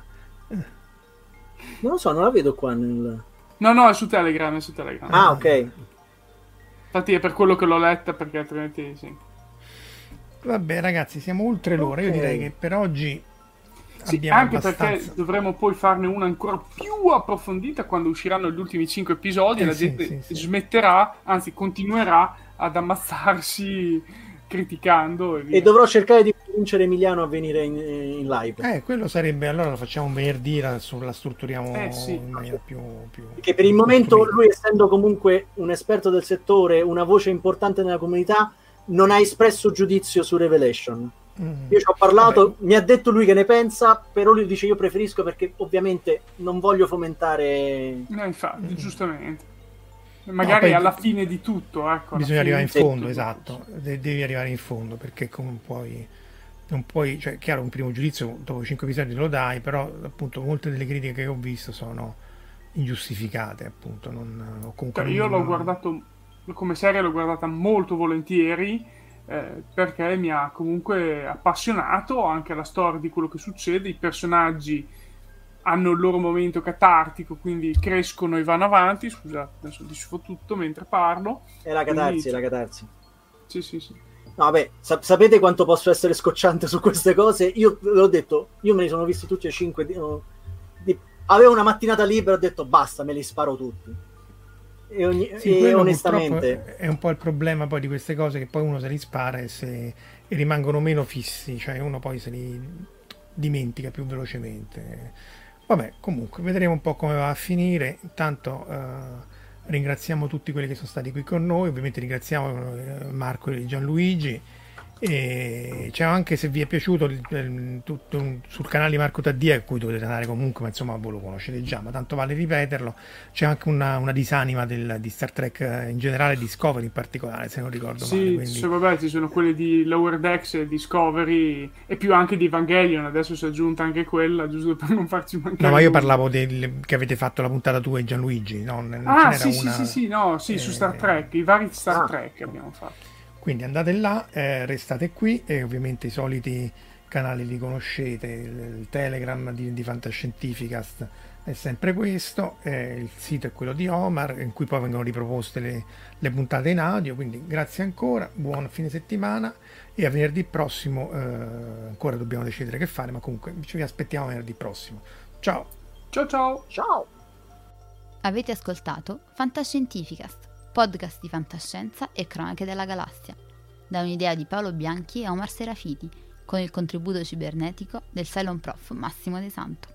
Non lo so, non la vedo qua nel... No, no, è su Telegram, è su Telegram. Ah, ok. Infatti è per quello che l'ho letta, perché altrimenti sì. Vabbè, ragazzi, siamo oltre l'ora. Io Ok. direi che per oggi Sì, abbiamo anche abbastanza. perché dovremo poi farne una ancora più approfondita quando usciranno gli ultimi cinque episodi Eh, e la sì, gente sì, sì. smetterà, anzi continuerà ad ammazzarsi criticando. E via. E dovrò cercare di convincere Emiliano a venire in, in live. Eh, quello sarebbe, allora la facciamo un venerdì, la, la strutturiamo Eh, sì. in maniera più... più Perché per il momento costruita. lui, essendo comunque un esperto del settore, una voce importante nella comunità, non ha espresso giudizio su Revelation. Mm. Io ci ho parlato, mi ha detto lui che ne pensa, però lui dice io preferisco perché ovviamente non voglio fomentare... No, infatti, giustamente. Magari poi alla fine di tutto, ecco. alla Bisogna fine arrivare in di tutto, fondo, tutto. esatto. De- devi arrivare in fondo perché non puoi, non puoi, cioè, chiaro, un primo giudizio dopo cinque episodi lo dai, però appunto molte delle critiche che ho visto sono ingiustificate, appunto. Non, o comunque Cioè, non- io l'ho guardato come serie, l'ho guardata molto volentieri eh, perché mi ha comunque appassionato anche la storia di quello che succede, i personaggi hanno il loro momento catartico, quindi crescono e vanno avanti. Scusate, adesso disfo tutto mentre parlo. È la catarsi, quindi... è la catarsi. Sì, sì, sì. No, vabbè, sap- sapete quanto posso essere scocciante su queste cose? Io ve l'ho detto, io me li sono visti tutti e cinque. Di, di, avevo una mattinata libera, ho detto basta, me li sparo tutti. E, ogni, sì, e onestamente è un po' il problema poi di queste cose, che poi uno se li spara e, se, e rimangono meno fissi, cioè uno poi se li dimentica più velocemente. Vabbè, comunque vedremo un po' come va a finire. Intanto eh, ringraziamo tutti quelli che sono stati qui con noi, ovviamente ringraziamo eh, Marco e Gianluigi, e cioè, anche se vi è piaciuto il, il, tutto sul canale di Marco Taddia, a cui dovete andare comunque, ma insomma voi lo conoscete già, ma tanto vale ripeterlo. C'è anche una, una disanima del, di Star Trek in generale, Discovery in particolare, se non ricordo sì, male. Quindi... sì, vabbè, ci sono quelli di Lower Decks e Discovery, e più anche di Evangelion, adesso si è aggiunta anche quella, giusto per non farci mancare. No, ma io nulla. parlavo del, che avete fatto la puntata tu e Gianluigi, no? Non ah ce sì, una... sì sì sì no sì eh... su Star Trek, i vari Star ah. Trek abbiamo fatto. Quindi andate là, eh, restate qui, e ovviamente i soliti canali li conoscete, il, il Telegram di, di Fantascientificast è sempre questo, eh, il sito è quello di Omar, in cui poi vengono riproposte le, le puntate in audio. Quindi grazie ancora, buon fine settimana, e a venerdì prossimo, eh, ancora dobbiamo decidere che fare, ma comunque ci aspettiamo venerdì prossimo. Ciao! Ciao ciao! ciao. Avete ascoltato Fantascientificast, podcast di fantascienza e cronache della galassia, da un'idea di Paolo Bianchi e Omar Serafiti, con il contributo cibernetico del Cylon Prof Massimo De Santo.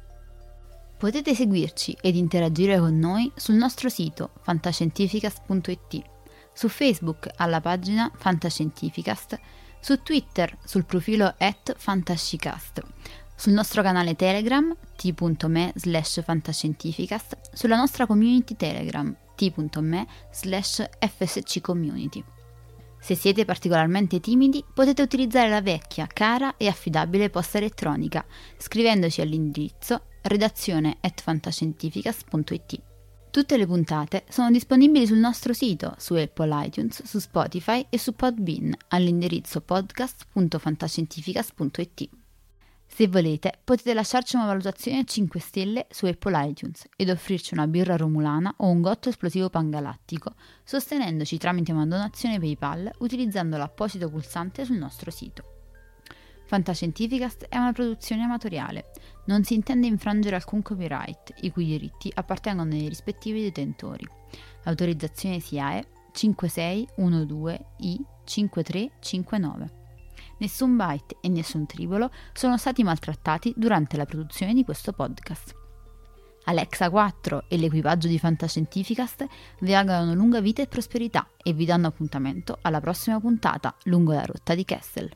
Potete seguirci ed interagire con noi sul nostro sito fantascientificast punto it, su Facebook alla pagina Fantascientificast, su Twitter sul profilo at fantascicast, sul nostro canale Telegram t.me slash fantascientificast, sulla nostra community Telegram t.me slash fsccommunity. Se siete particolarmente timidi, potete utilizzare la vecchia, cara e affidabile posta elettronica, scrivendoci all'indirizzo redazione at fantascientificast punto it. Tutte le puntate sono disponibili sul nostro sito, su Apple iTunes, su Spotify e su Podbean, all'indirizzo podcast punto fantascientificast punto it. Se volete, potete lasciarci una valutazione a cinque stelle su Apple iTunes ed offrirci una birra romulana o un gotto esplosivo pangalattico, sostenendoci tramite una donazione PayPal utilizzando l'apposito pulsante sul nostro sito. Fantascientificast è una produzione amatoriale, non si intende infrangere alcun copyright, i cui diritti appartengono ai rispettivi detentori. Autorizzazione S I A E cinque sei uno due I cinque tre cinque nove. Nessun byte e nessun tribolo sono stati maltrattati durante la produzione di questo podcast. Alexa quattro e l'equipaggio di Fantascientificast vi augurano lunga vita e prosperità e vi danno appuntamento alla prossima puntata lungo la rotta di Kessel.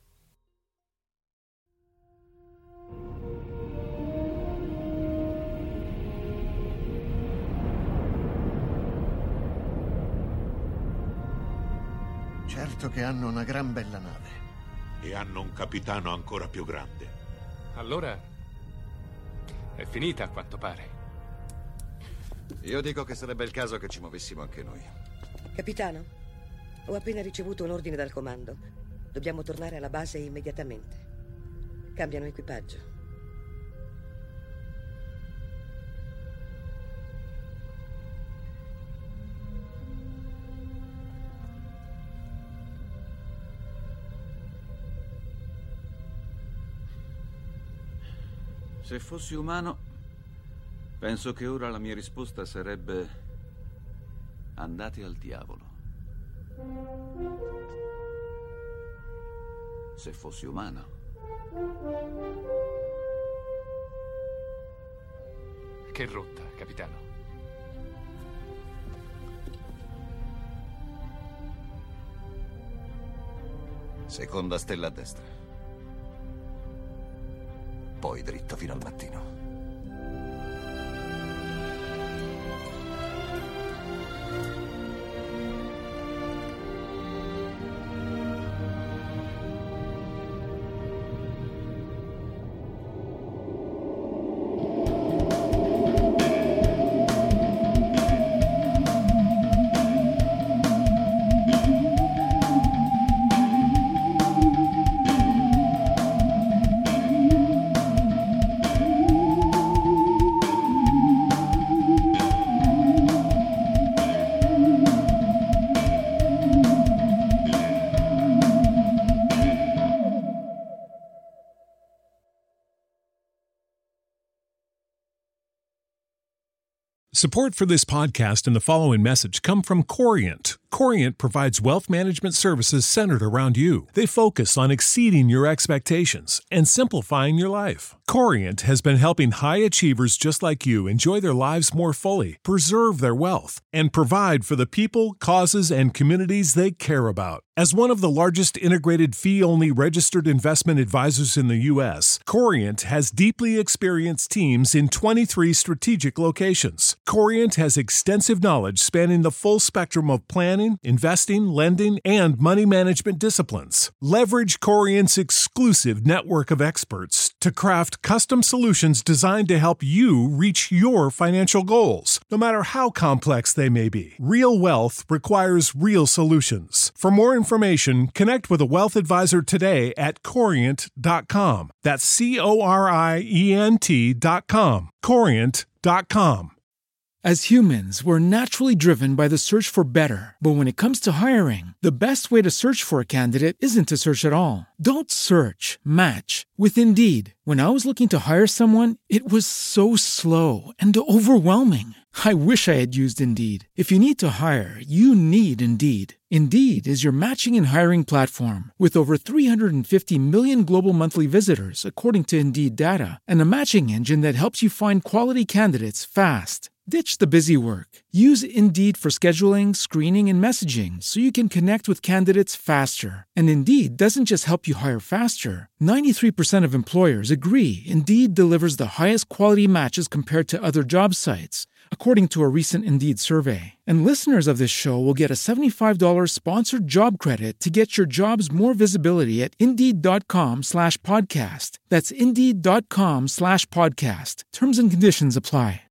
Certo che hanno una gran bella nave. E hanno un capitano ancora più grande. Allora è finita, a quanto pare. Io dico che sarebbe il caso che ci muovessimo anche noi. Capitano, ho appena ricevuto un ordine dal comando. Dobbiamo tornare alla base immediatamente. Cambiano equipaggio. Se fossi umano, penso che ora la mia risposta sarebbe: andate al diavolo. Se fossi umano. Che rotta, capitano? Seconda stella a destra. Poi dritto fino al mattino. Support for this podcast and the following message come from Corient. Corient provides wealth management services centered around you. They focus on exceeding your expectations and simplifying your life. Corient has been helping high achievers just like you enjoy their lives more fully, preserve their wealth, and provide for the people, causes, and communities they care about. As one of the largest integrated fee-only registered investment advisors in the U S, Corient has deeply experienced teams in twenty-three strategic locations. Corient has extensive knowledge spanning the full spectrum of planning, investing, lending, and money management disciplines. Leverage Corient's exclusive network of experts to craft custom solutions designed to help you reach your financial goals, no matter how complex they may be. Real wealth requires real solutions. For more information, connect with a wealth advisor today at corient dot com. That's C O R I E N T dot com. corient dot com. As humans, we're naturally driven by the search for better. But when it comes to hiring, the best way to search for a candidate isn't to search at all. Don't search, match with Indeed. When I was looking to hire someone, it was so slow and overwhelming. I wish I had used Indeed. If you need to hire, you need Indeed. Indeed is your matching and hiring platform with over three hundred fifty million global monthly visitors, according to Indeed data, and a matching engine that helps you find quality candidates fast. Ditch the busy work. Use Indeed for scheduling, screening, and messaging so you can connect with candidates faster. And Indeed doesn't just help you hire faster. ninety-three percent of employers agree Indeed delivers the highest quality matches compared to other job sites, according to a recent Indeed survey. And listeners of this show will get a seventy-five dollars sponsored job credit to get your jobs more visibility at Indeed.com slash podcast. That's Indeed.com slash podcast. Terms and conditions apply.